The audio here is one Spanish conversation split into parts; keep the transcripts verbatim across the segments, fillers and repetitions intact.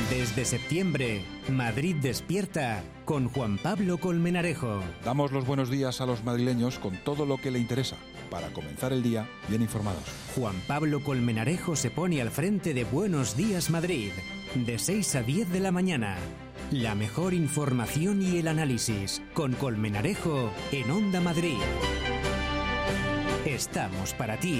Desde septiembre, Madrid despierta con Juan Pablo Colmenarejo. Damos los buenos días a los madrileños con todo lo que le interesa, para comenzar el día bien informados. Juan Pablo Colmenarejo se pone al frente de Buenos Días Madrid, de seis a diez de la mañana. La mejor información y el análisis, con Colmenarejo en Onda Madrid. Estamos para ti.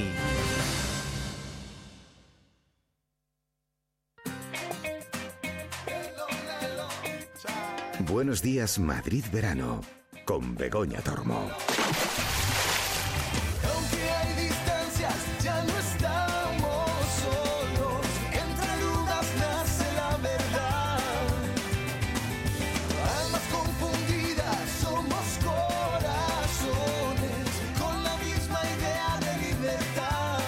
Buenos días Madrid Verano, con Begoña Tormo. Aunque hay distancias, ya no estamos solos. Entre dudas nace la verdad. Almas confundidas, somos corazones con la misma idea de libertad.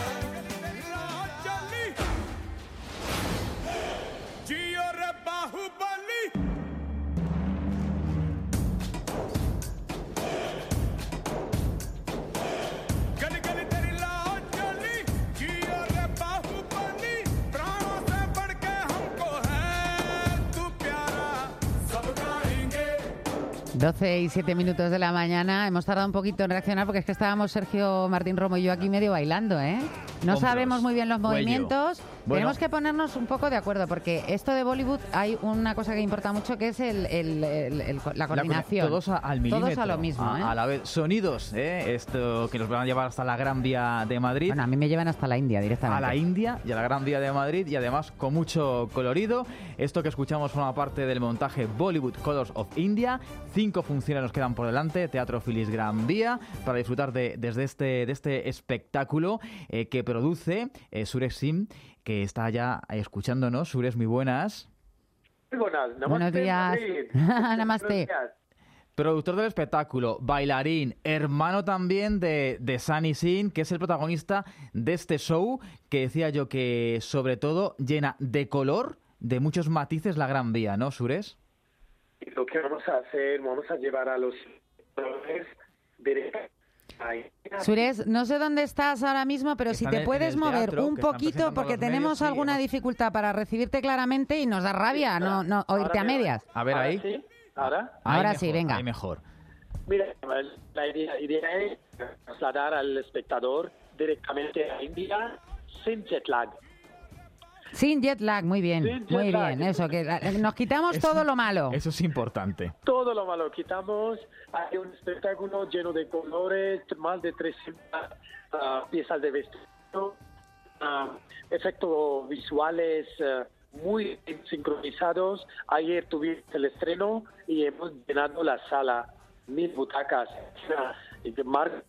doce y siete minutos de la mañana. Hemos tardado un poquito en reaccionar porque es que estábamos Sergio Martín Romo y yo aquí medio bailando, ¿eh? No Hombros, sabemos muy bien los cuello. movimientos. Bueno. Tenemos que ponernos un poco de acuerdo porque esto de Bollywood hay una cosa que importa mucho que es el, el- el- el- la coordinación. La, todos a- al milímetro. Todos a lo mismo, a, ¿eh? a la vez. Sonidos, ¿eh? Esto que nos van a llevar hasta la Gran Vía de Madrid. Bueno, a mí me llevan hasta la India A directamente. la India y a la Gran Vía de Madrid, y además con mucho colorido. Esto que escuchamos forma parte del montaje Bollywood Colors of India. Cinco funciones nos quedan por delante, Teatro Phyllis Gran Vía, para disfrutar de, desde este, de este espectáculo eh, que produce eh, Suresh Sim, que está ya escuchándonos. Suresh, muy buenas. Muy buenas, namaste, Buenos días. Madrid. Namaste. Buenos días. Productor del espectáculo, bailarín, hermano también de, de Sunny Sin, que es el protagonista de este show, que decía yo que sobre todo llena de color, de muchos matices la Gran Vía, ¿no, Suresh? Y lo que vamos a hacer, vamos a llevar a los espectadores directamente a India. Suresh, no sé dónde estás ahora mismo, pero si Están te en- en puedes el mover teatro, un que están poquito, presentando porque los tenemos medios, sí, alguna hemos- dificultad para recibirte claramente y nos da rabia no, no oírte Ahora a me- medias. A ver, ¿Ahora ahí. sí? ¿Ahora? Ahí Ahora mejor, sí, venga. ahí mejor. Mira, la idea, idea es trasladar al espectador directamente a India sin jet lag. Sin jet lag, muy bien, Sin jet muy lag. bien, eso, que la- nos quitamos Eso- todo lo malo. Eso es importante. Todo lo malo quitamos. Hay un espectáculo lleno de colores, más de trescientas ah, piezas de vestido, ah, efectos visuales ah, muy sincronizados. Ayer tuvimos el estreno y hemos llenado la sala, mil butacas. Ah, y de mar-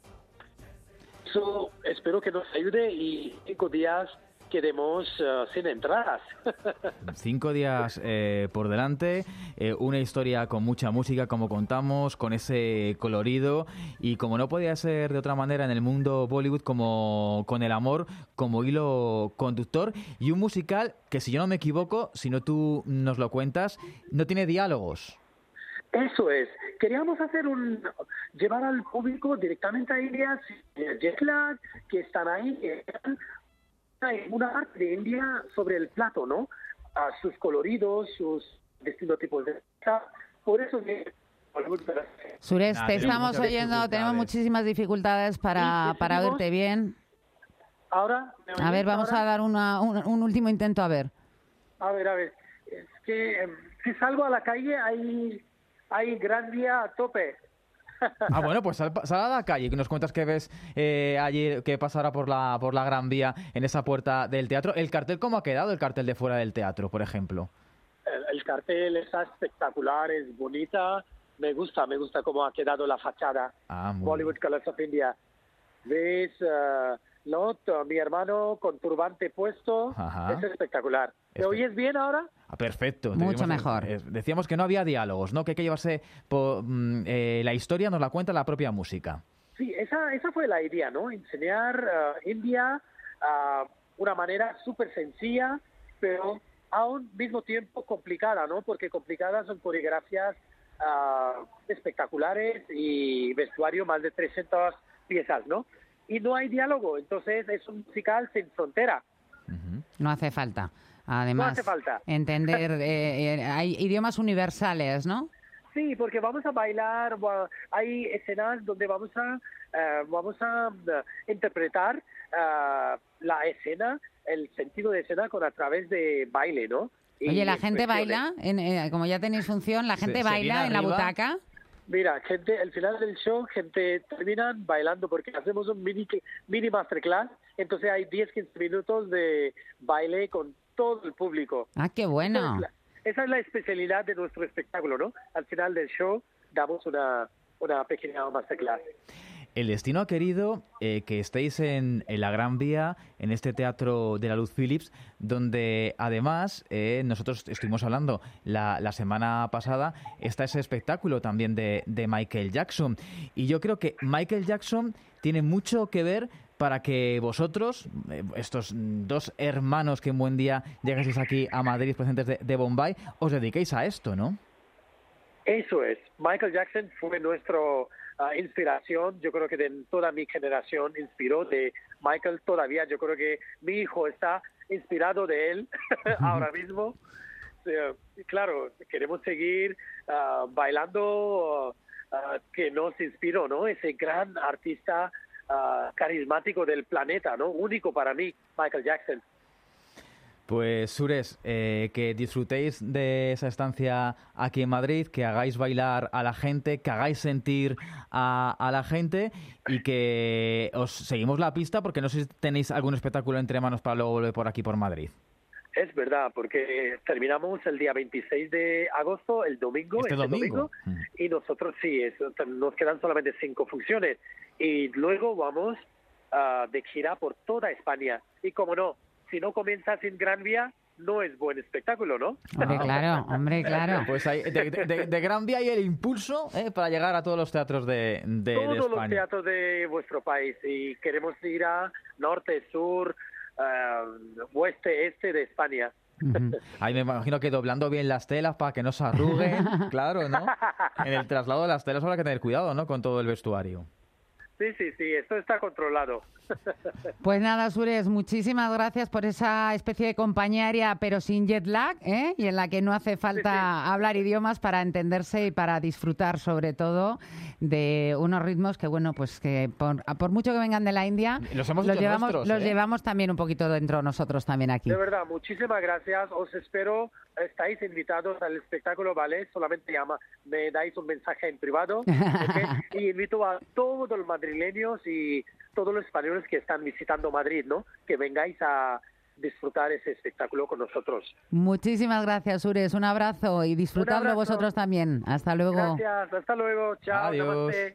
Eso espero que nos ayude y cinco días quedemos ah, sin entradas. Cinco días eh, por delante, eh, una historia con mucha música, como contamos, con ese colorido, y como no podía ser de otra manera en el mundo Bollywood, como con el amor como hilo conductor, y un musical que, si yo no me equivoco, si no tú nos lo cuentas, no tiene diálogos. Eso es. Queríamos hacer un llevar al público directamente a India, sin el jet lag, que están ahí, que están- hay una parte de India sobre el plato, ¿no? A sus coloridos, sus distintos tipos de... Por eso que... Suresh, Nah, te tenemos estamos muchas oyendo, tenemos dificultades. muchísimas dificultades para, Sí, para decidimos- oírte bien. Ahora... ¿me A ver, oís vamos ahora? a dar una, un, un último intento, a ver. A ver, a ver. Es que em, si salgo a la calle hay, hay Gran Vía a tope. Ah, bueno, pues sal, sal a la calle, que nos cuentas que ves eh, allí, que pasará por la, por la Gran Vía en esa puerta del teatro. ¿El cartel cómo ha quedado, el cartel de fuera del teatro, por ejemplo? El, el cartel está espectacular, es bonita. Me gusta, me gusta cómo ha quedado la fachada. Ah, muy Bollywood Colors of India. ¿Ves? eh, ¿no? T- Mi hermano con turbante puesto. Ajá. Es espectacular. ¿Me Espe- oyes bien ahora? Ah, perfecto. Mucho Decíamos- mejor. eh, decíamos que no había diálogos, ¿no? Que hay que llevarse por, mm, eh, la historia, nos la cuenta la propia música. Sí, esa, esa fue la idea, ¿no? Enseñar eh, India a una manera súper sencilla, pero a un mismo tiempo complicada, ¿no? Porque complicadas son coreografías ah, espectaculares y vestuario más de trescientas piezas, ¿no? Y no hay diálogo, entonces es un musical sin frontera. Ujú. No hace falta. Además, no hace falta. entender, eh, eh, hay idiomas universales, ¿no? Sí, porque vamos a bailar, va- hay escenas donde vamos a eh, vamos a eh, interpretar eh, la escena, el sentido de escena con a través de baile, ¿no? Y Oye, ¿la gente expresiones. baila? En, eh, como ya tenéis función, ¿la gente Se- se baila viene en la arriba. butaca? Mira, gente, al final del show, gente terminan bailando porque hacemos un mini mini masterclass, entonces hay diez a quince minutos de baile con todo el público. Ah, qué Esa bueno. es la- Esa es la especialidad de nuestro espectáculo, ¿no? Al final del show damos una, una pequeña masterclass. El destino ha querido eh, que estéis en, en la Gran Vía, en este Teatro de la Luz Philips, donde además eh, nosotros estuvimos hablando la, la semana pasada, está ese espectáculo también de, de Michael Jackson. Y yo creo que Michael Jackson tiene mucho que ver para que vosotros, eh, estos dos hermanos que en buen día llegaseis aquí a Madrid procedentes de, de Bombay, os dediquéis a esto, ¿no? Eso es. Michael Jackson fue nuestro ah, inspiración. Yo creo que de toda mi generación inspiró de Michael todavía. Yo creo que mi hijo está inspirado de él ahora mismo. Eh, claro, queremos seguir ah, bailando ah, que nos inspiró, ¿no? Ese gran artista ah, carismático del planeta, ¿no? Único para mí, Michael Jackson. Pues Sures, eh, que disfrutéis de esa estancia aquí en Madrid, que hagáis bailar a la gente, que hagáis sentir a, a la gente y que os seguimos la pista porque no sé si tenéis algún espectáculo entre manos para luego volver por aquí por Madrid. Es verdad, porque terminamos el día veintiséis de agosto, el domingo, Este este domingo. domingo, y nosotros sí, eso, nos quedan solamente cinco funciones. Y luego vamos ah, de gira por toda España. Y como no, si no comienzas en Gran Vía, no es buen espectáculo, ¿no? Hombre, claro, hombre, claro. Pues hay, de, de- de Gran Vía hay el impulso eh, para llegar a todos los teatros de, de, de Todos los España. teatros de vuestro país. Y queremos ir a norte, sur, ah, oeste, este de España. Ujú. Ahí me imagino que doblando bien las telas para que no se arruguen, claro, ¿no? En el traslado de las telas habrá que tener cuidado, ¿no? Con todo el vestuario. Sí, sí, sí, esto está controlado. Pues nada, Sures, muchísimas gracias por esa especie de compañía aérea, pero sin jet lag, ¿eh? Y en la que no hace falta Sí, hablar idiomas para entenderse y para disfrutar, sobre todo, de unos ritmos que, bueno, pues que por, por mucho que vengan de la India, Los hemos hecho llevamos, nuestros, los ¿eh? llevamos también un poquito dentro nosotros también aquí. De verdad, muchísimas gracias. Os espero. Estáis invitados al espectáculo, ¿vale? Solamente llama, me dais un mensaje en privado. ¿Ok? Y invito a todos los madrileños y todos los españoles que están visitando Madrid, ¿no? Que vengáis a disfrutar ese espectáculo con nosotros. Muchísimas gracias, Sures. Un abrazo y disfrutadlo abrazo. vosotros también. Hasta luego. Gracias. Hasta luego. Chao. Adiós. Namaste.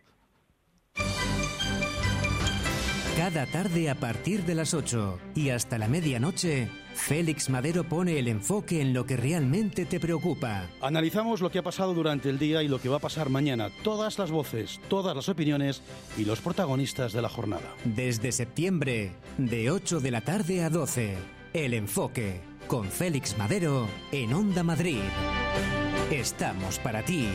Cada tarde a partir de las ocho y hasta la medianoche, Félix Madero pone el enfoque en lo que realmente te preocupa. Analizamos lo que ha pasado durante el día y lo que va a pasar mañana. Todas las voces, todas las opiniones y los protagonistas de la jornada. Desde septiembre, de ocho de la tarde a doce, El Enfoque, con Félix Madero en Onda Madrid. Estamos para ti.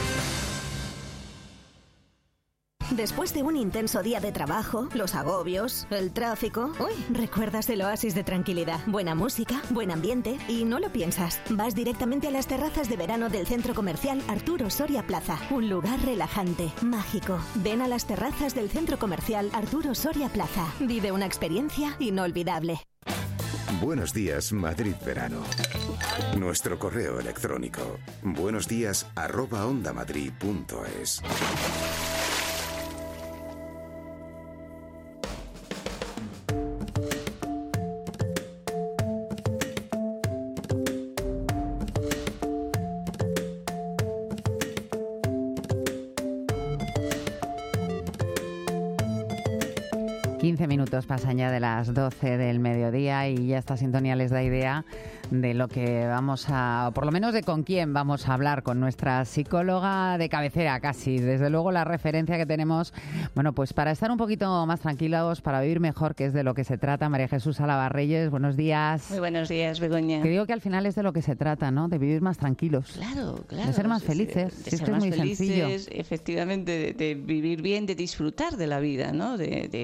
Después de un intenso día de trabajo, los agobios, el tráfico... Uy, recuerdas el oasis de tranquilidad. Buena música, buen ambiente y no lo piensas. Vas directamente a las terrazas de verano del Centro Comercial Arturo Soria Plaza. Un lugar relajante, mágico. Ven a las terrazas del Centro Comercial Arturo Soria Plaza. Vive una experiencia inolvidable. Buenos días, Madrid Verano. Nuestro correo electrónico. Buenos días, arroba ondamadrid punto es. quince minutos pasan ya de las doce del mediodía y ya esta sintonía les da idea de lo que vamos a, o por lo menos de con quién vamos a hablar, con nuestra psicóloga de cabecera casi, desde luego la referencia que tenemos, bueno, pues para estar un poquito más tranquilos, para vivir mejor, que es de lo que se trata. María Jesús Alabarreyes, buenos días. Muy buenos días, Begoña. Que digo que al final es de lo que se trata, ¿no? De vivir más tranquilos. Claro, claro. De ser más Sí, felices. De, Si de es ser que es más muy felices, sencillo. efectivamente, de, de vivir bien, de disfrutar de la vida, ¿no? De, de,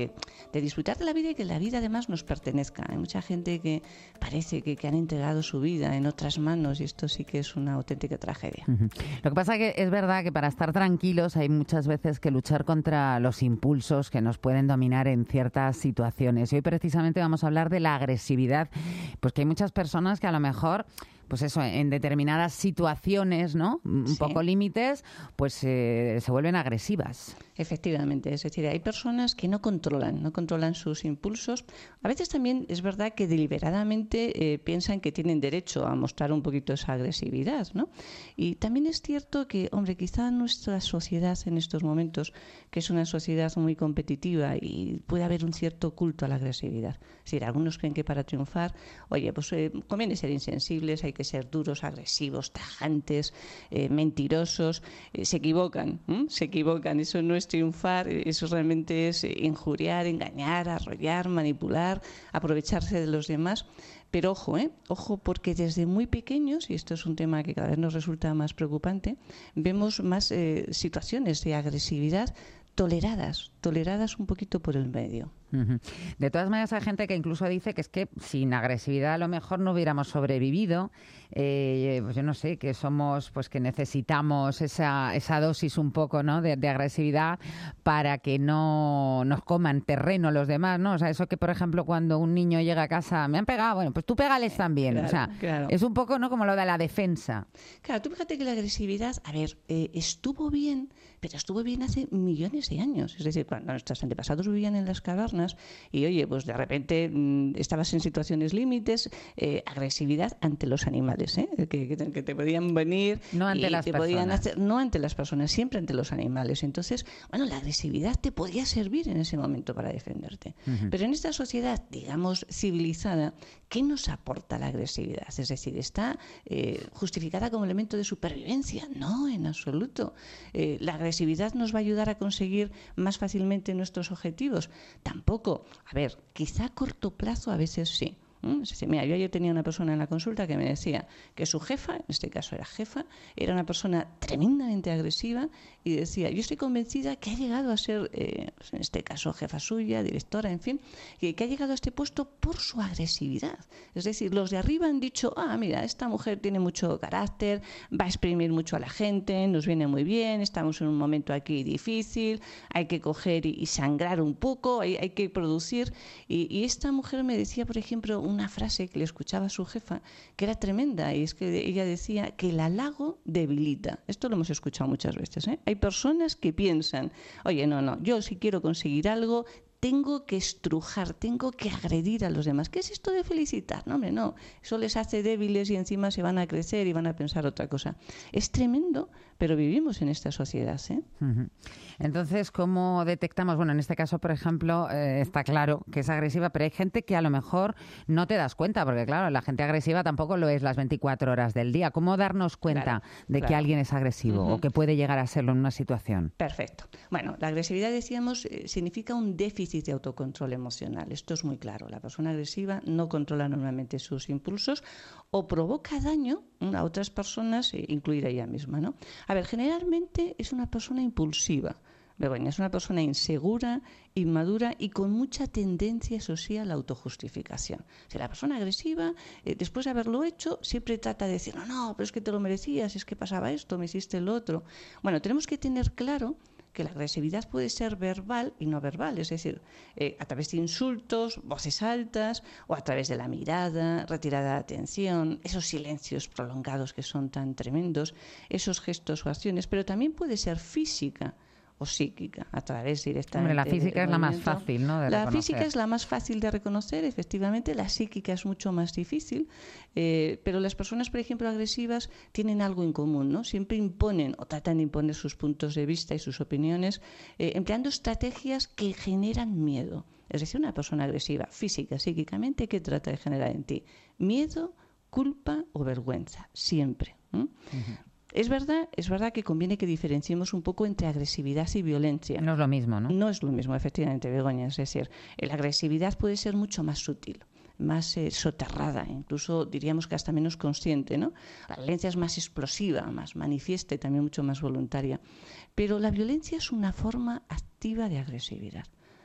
de disfrutar de la vida y que la vida además nos pertenezca. Hay mucha gente que parece que, que han entregado su vida en otras manos y esto sí que es una auténtica tragedia. Uh-huh. Lo que pasa es que es verdad que para estar tranquilos hay muchas veces que luchar contra los impulsos que nos pueden dominar en ciertas situaciones. Y hoy precisamente vamos a hablar de la agresividad, pues que hay muchas personas que a lo mejor, pues eso, en determinadas situaciones, ¿no? Un sí. poco límites, pues eh, se vuelven agresivas. Efectivamente, es decir, hay personas que no controlan, no controlan sus impulsos. A veces también es verdad que deliberadamente eh, piensan que tienen derecho a mostrar un poquito esa agresividad, ¿no? Y también es cierto que, hombre, quizá nuestra sociedad en estos momentos, que es una sociedad muy competitiva y puede haber un cierto culto a la agresividad. Es decir, algunos creen que para triunfar, oye, pues eh, conviene ser insensibles, hay que ser duros, agresivos, tajantes, eh, mentirosos. Eh, se equivocan, ¿eh? se equivocan. Eso no es triunfar, eso realmente es injuriar, engañar, arrollar, manipular, aprovecharse de los demás. Pero ojo, ¿eh? ojo, porque desde muy pequeños, y esto es un tema que cada vez nos resulta más preocupante, vemos más eh, situaciones de agresividad toleradas, toleradas un poquito por el medio. Uh-huh. De todas maneras, hay gente que incluso dice que es que sin agresividad a lo mejor no hubiéramos sobrevivido. Eh, pues yo no sé, que somos, pues que necesitamos esa, esa dosis un poco, ¿no? de, de agresividad para que no nos coman terreno los demás, ¿no? O sea, eso que, por ejemplo, cuando un niño llega a casa, me han pegado, bueno, pues tú pégales también. Claro, o sea, claro. es un poco, ¿no? Como lo de la defensa. Claro, tú fíjate que la agresividad, a ver, eh, estuvo bien, pero estuvo bien hace millones de años. Es decir, cuando nuestros antepasados vivían en las cavernas y, oye, pues de repente mmm, estabas en situaciones límites, eh, agresividad ante los animales, ¿eh? que, que, te, que te podían venir no ante y las te personas. podían hacer, no ante las personas, siempre ante los animales. Entonces, bueno, la agresividad te podía servir en ese momento para defenderte. Uh-huh. Pero en esta sociedad, digamos, civilizada, ¿qué nos aporta la agresividad? Es decir, ¿está eh, justificada como elemento de supervivencia? No, en absoluto. Eh, la agresividad nos va a ayudar a conseguir más fácilmente nuestros objetivos. Tampoco. A ver, quizá a corto plazo a veces sí. ¿Mm? Es decir, mira, yo ayer tenía una persona en la consulta que me decía que su jefa, en este caso era jefa, era una persona tremendamente agresiva y decía, yo estoy convencida que ha llegado a ser, eh, en este caso jefa suya, directora, en fin, que, que ha llegado a este puesto por su agresividad. Es decir, los de arriba han dicho, ah, mira, esta mujer tiene mucho carácter, va a exprimir mucho a la gente, nos viene muy bien, estamos en un momento aquí difícil, hay que coger y, y sangrar un poco, hay, hay que producir. Y, y esta mujer me decía, por ejemplo, una frase que le escuchaba a su jefa que era tremenda, y es que ella decía que el halago debilita. Esto lo hemos escuchado muchas veces, ¿eh? Hay personas que piensan, oye, no, no, yo si quiero conseguir algo tengo que estrujar, tengo que agredir a los demás. ¿Qué es esto de felicitar? No, hombre, no. Eso les hace débiles y encima se van a crecer y van a pensar otra cosa. Es tremendo, pero vivimos en esta sociedad, ¿eh? Uh-huh. Entonces, ¿cómo detectamos? Bueno, en este caso, por ejemplo, eh, está claro que es agresiva, pero hay gente que a lo mejor no te das cuenta, porque claro, la gente agresiva tampoco lo es las veinticuatro horas del día. ¿Cómo darnos cuenta claro, de claro. que alguien es agresivo uh-huh. o que puede llegar a serlo en una situación? Perfecto. Bueno, la agresividad, decíamos, eh, significa un déficit de autocontrol emocional. Esto es muy claro. La persona agresiva no controla normalmente sus impulsos o provoca daño a otras personas, incluida ella misma, ¿no? A ver, generalmente es una persona impulsiva. Begoña, es una persona insegura, inmadura y con mucha tendencia, eso sí, a la autojustificación. Si la persona agresiva, eh, después de haberlo hecho, siempre trata de decir, no, no, pero es que te lo merecías, es que pasaba esto, me hiciste lo otro. Bueno, tenemos que tener claro que la agresividad puede ser verbal y no verbal, es decir, eh, a través de insultos, voces altas, o a través de la mirada, retirada de atención, esos silencios prolongados que son tan tremendos, esos gestos o acciones, pero también puede ser física o psíquica, a través directamente. Hombre, la física es la más fácil, ¿no? De la reconocer. física es la más fácil de reconocer, efectivamente. La psíquica es mucho más difícil, eh, pero las personas, por ejemplo, agresivas tienen algo en común, ¿no? Siempre imponen o tratan de imponer sus puntos de vista y sus opiniones, eh, empleando estrategias que generan miedo. Es decir, una persona agresiva, física, psíquicamente, ¿qué trata de generar en ti? Miedo, culpa o vergüenza, siempre. ¿eh? Uh-huh. Es verdad, es verdad que conviene que diferenciemos un poco entre agresividad y violencia. No es lo mismo, ¿no? No es lo mismo, efectivamente, Begoña. Es decir, la agresividad puede ser mucho más sutil, más eh, soterrada, incluso diríamos que hasta menos consciente, ¿no? La violencia es más explosiva, más manifiesta y también mucho más voluntaria. Pero la violencia es una forma activa de agresividad.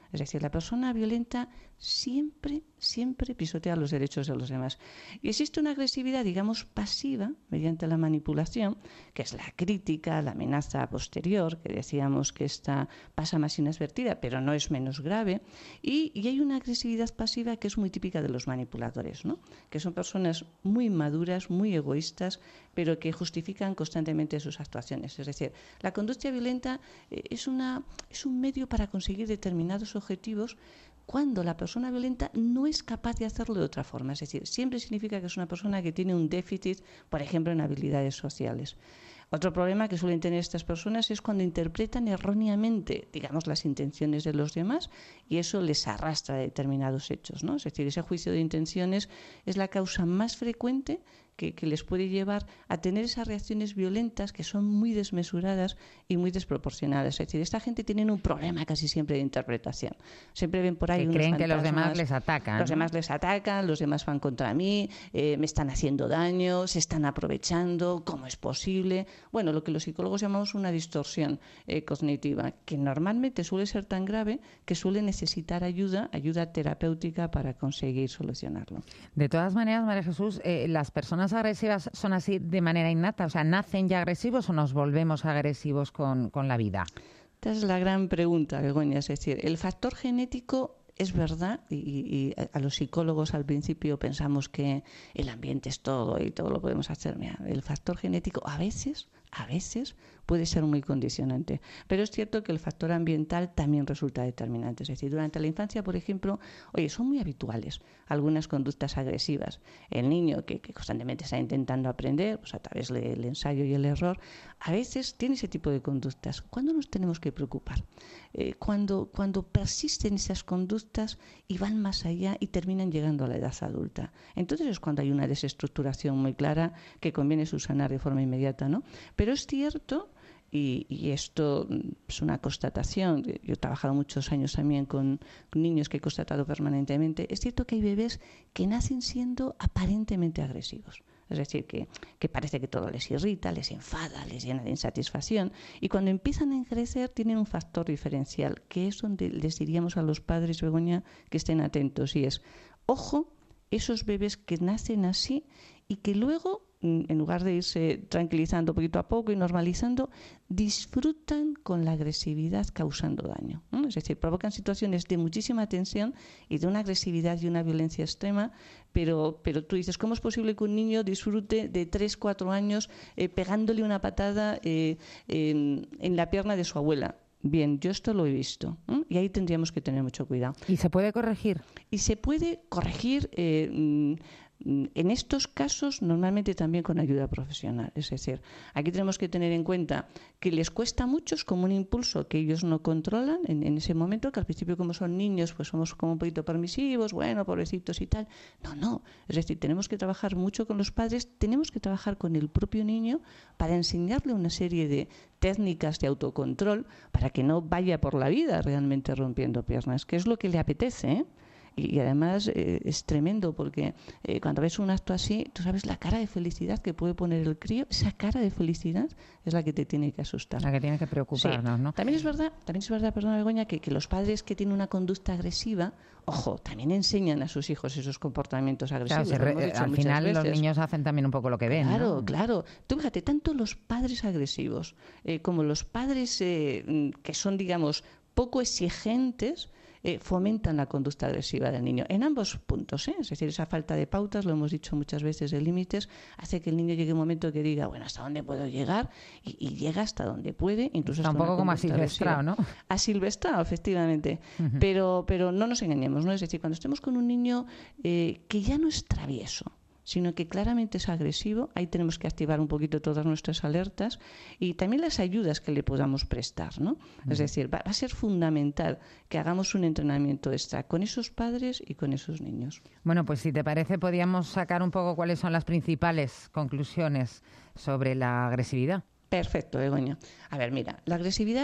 Es decir, la persona violenta siempre, siempre pisotea los derechos de los demás. Y existe una agresividad, digamos, pasiva, mediante la manipulación, que es la crítica, la amenaza posterior, que decíamos que esta pasa más inadvertida, pero no es menos grave. Y, y hay una agresividad pasiva que es muy típica de los manipuladores, ¿no? Que son personas muy maduras, muy egoístas, pero que justifican constantemente sus actuaciones. Es decir, la conducta violenta eh, es, una, es un medio para conseguir determinados objetivos cuando la persona violenta no es capaz de hacerlo de otra forma. Es decir, siempre significa que es una persona que tiene un déficit, por ejemplo, en habilidades sociales. Otro problema que suelen tener estas personas es cuando interpretan erróneamente, digamos, las intenciones de los demás y eso les arrastra a determinados hechos, ¿no? Es decir, ese juicio de intenciones es la causa más frecuente que, que les puede llevar a tener esas reacciones violentas que son muy desmesuradas y muy desproporcionadas. Es decir, esta gente tiene un problema casi siempre de interpretación. Siempre ven por ahí que unos creen que los fantasmas, demás les atacan. Los ¿no? demás les atacan, los demás van contra mí, eh, me están haciendo daño, se están aprovechando, ¿cómo es posible? Bueno, lo que los psicólogos llamamos una distorsión eh, cognitiva, que normalmente suele ser tan grave que suele necesitar ayuda, ayuda terapéutica para conseguir solucionarlo. De todas maneras, María Jesús, eh, ¿las personas agresivas son así de manera innata? O sea, ¿nacen ya agresivos o nos volvemos agresivos con, con la vida? Esta es la gran pregunta, Begoña. Es decir, el factor genético es verdad, y, y a los psicólogos al principio pensamos que el ambiente es todo y todo lo podemos hacer. Mira, el factor genético a veces, a veces puede ser muy condicionante, pero es cierto que el factor ambiental también resulta determinante. Es decir, durante la infancia, por ejemplo, oye, son muy habituales algunas conductas agresivas. El niño que, que constantemente está intentando aprender, pues a través del ensayo y el error, a veces tiene ese tipo de conductas. ¿Cuándo nos tenemos que preocupar? Eh, cuando, cuando persisten esas conductas y van más allá y terminan llegando a la edad adulta. Entonces es cuando hay una desestructuración muy clara que conviene subsanar de forma inmediata, ¿no? Pero es cierto, y, y esto es una constatación, yo he trabajado muchos años también con niños que he constatado permanentemente, es cierto que hay bebés que nacen siendo aparentemente agresivos. Es decir, que, que parece que todo les irrita, les enfada, les llena de insatisfacción. Y cuando empiezan a crecer tienen un factor diferencial, que es donde les diríamos a los padres, Begoña, que estén atentos. Y es, ojo, esos bebés que nacen así y que luego, en lugar de irse tranquilizando poquito a poco y normalizando, disfrutan con la agresividad causando daño, ¿no? Es decir, provocan situaciones de muchísima tensión y de una agresividad y una violencia extrema, pero, pero tú dices, ¿cómo es posible que un niño disfrute de tres, cuatro años eh, pegándole una patada eh, eh, en la pierna de su abuela? Bien, yo esto lo he visto, ¿eh? Y ahí tendríamos que tener mucho cuidado. ¿Y se puede corregir? Y se puede corregir... Eh, En estos casos, normalmente también con ayuda profesional. Es decir, aquí tenemos que tener en cuenta que les cuesta mucho, es como un impulso que ellos no controlan en, en ese momento, que al principio, como son niños, pues somos como un poquito permisivos, bueno, pobrecitos y tal. No, no. Es decir, tenemos que trabajar mucho con los padres, tenemos que trabajar con el propio niño para enseñarle una serie de técnicas de autocontrol para que no vaya por la vida realmente rompiendo piernas, que es lo que le apetece, ¿eh? Y además eh, es tremendo porque eh, cuando ves un acto así, tú sabes la cara de felicidad que puede poner el crío. Esa cara de felicidad es la que te tiene que asustar. La que tiene que preocuparnos, sí. ¿no? También es verdad, también es verdad, perdona Begoña, que, que los padres que tienen una conducta agresiva, ojo, también enseñan a sus hijos esos comportamientos agresivos. Claro, se re, al final veces. Los niños hacen también un poco lo que ven. Claro, ¿no? claro. Tú fíjate, tanto los padres agresivos eh, como los padres eh, que son, digamos, poco exigentes, Eh, fomentan la conducta agresiva del niño en ambos puntos, ¿eh? Es decir, esa falta de pautas, lo hemos dicho muchas veces, de límites, hace que el niño llegue un momento que diga, bueno, ¿hasta dónde puedo llegar? Y, y llega hasta donde puede, incluso hasta un poco como asilvestrado, ¿no? Asilvestrado, efectivamente. Uh-huh. Pero, pero no nos engañemos, ¿no? Es decir, cuando estemos con un niño eh, que ya no es travieso, sino que claramente es agresivo, ahí tenemos que activar un poquito todas nuestras alertas y también las ayudas que le podamos prestar, ¿no? Uh-huh. Es decir, va, va a ser fundamental que hagamos un entrenamiento extra con esos padres y con esos niños. Bueno, pues si te parece, podríamos sacar un poco cuáles son las principales conclusiones sobre la agresividad. Perfecto, Begoña. A ver, mira, la agresividad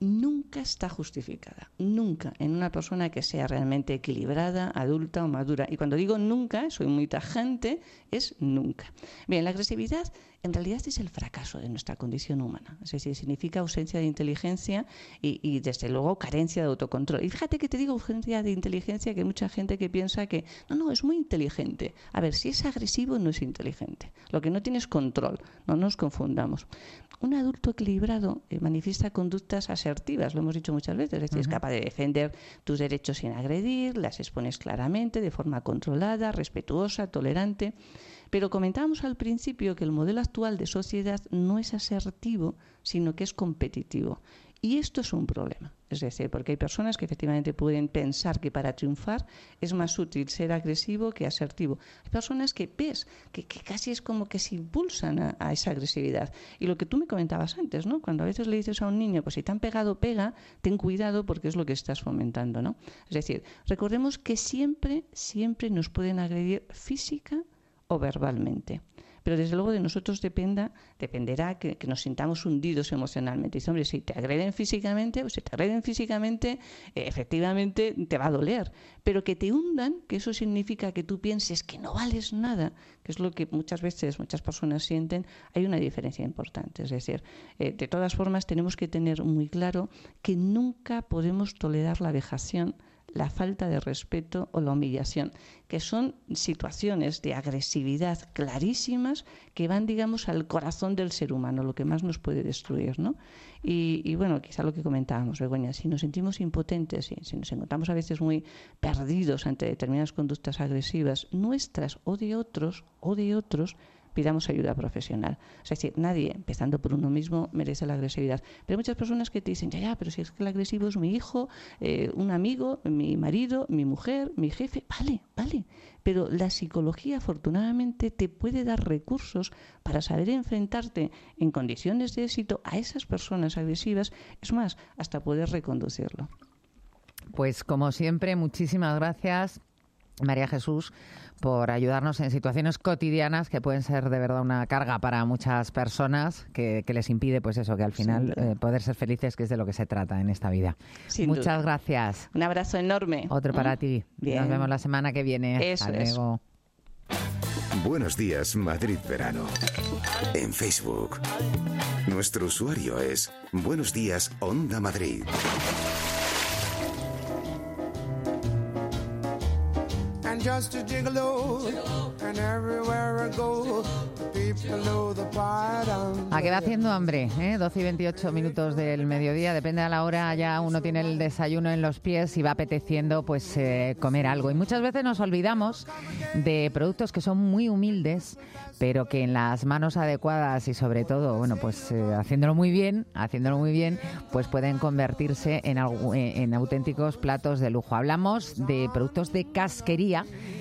nunca está justificada, nunca en una persona que sea realmente equilibrada, adulta o madura. Y cuando digo nunca, soy muy tajante, es nunca. Bien, la agresividad en realidad es el fracaso de nuestra condición humana, es decir, significa ausencia de inteligencia y, y desde luego carencia de autocontrol. Y fíjate que te digo ausencia de inteligencia, que hay mucha gente que piensa que no, no, es muy inteligente. A ver, si es agresivo no es inteligente, lo que no tiene es control, no nos confundamos. Un adulto equilibrado eh, manifiesta conductas asertivas, lo hemos dicho muchas veces, es decir, uh-huh. es capaz de defender tus derechos sin agredir, las expones claramente, de forma controlada, respetuosa, tolerante. Pero comentábamos al principio que el modelo actual de sociedad no es asertivo, sino que es competitivo. Y esto es un problema. Es decir, porque hay personas que efectivamente pueden pensar que para triunfar es más útil ser agresivo que asertivo. Hay personas que ves que, que casi es como que se impulsan a, a esa agresividad. Y lo que tú me comentabas antes, ¿no? Cuando a veces le dices a un niño, pues si te han pegado, pega, ten cuidado porque es lo que estás fomentando, ¿no? Es decir, recordemos que siempre, siempre nos pueden agredir física o verbalmente. Pero desde luego de nosotros dependa, dependerá que, que nos sintamos hundidos emocionalmente. Dice, hombre, si te agreden físicamente, pues si te agreden físicamente, eh, efectivamente te va a doler. Pero que te hundan, que eso significa que tú pienses que no vales nada, que es lo que muchas veces muchas personas sienten, hay una diferencia importante. Es decir, eh, de todas formas tenemos que tener muy claro que nunca podemos tolerar la vejación, la falta de respeto o la humillación, que son situaciones de agresividad clarísimas que van, digamos, al corazón del ser humano, lo que más nos puede destruir, ¿no? Y, y bueno, quizá lo que comentábamos, Begoña, si nos sentimos impotentes, si, si nos encontramos a veces muy perdidos ante determinadas conductas agresivas, nuestras o de otros, o de otros, pidamos ayuda profesional. Es decir, nadie, empezando por uno mismo, merece la agresividad. Pero hay muchas personas que te dicen, ya, ya, pero si es que el agresivo es mi hijo, eh, un amigo, mi marido, mi mujer, mi jefe. Vale, vale. Pero la psicología, afortunadamente, te puede dar recursos para saber enfrentarte en condiciones de éxito a esas personas agresivas. Es más, hasta poder reconducirlo. Pues, como siempre, muchísimas gracias, María Jesús, por ayudarnos en situaciones cotidianas que pueden ser de verdad una carga para muchas personas que, que les impide, pues eso, que al final eh, poder ser felices, que es de lo que se trata en esta vida. Sin Muchas duda. Gracias. Un abrazo enorme. Otro para ¿Mm? ti. Bien. Nos vemos la semana que viene. Eso Hasta luego. Es. Buenos días, Madrid Verano. En Facebook. Nuestro usuario es Buenos días, Onda Madrid. Just a gigolo, and everywhere I go, the people know the part I'm... ¿A qué va haciendo hambre? ¿eh? doce y veintiocho minutos del mediodía, depende de la hora, ya uno tiene el desayuno en los pies y va apeteciendo pues eh, comer algo. Y muchas veces nos olvidamos de productos que son muy humildes, pero que en las manos adecuadas y sobre todo, bueno, pues eh, haciéndolo muy bien, haciéndolo muy bien, pues pueden convertirse en, en auténticos platos de lujo. Hablamos de productos de casquería.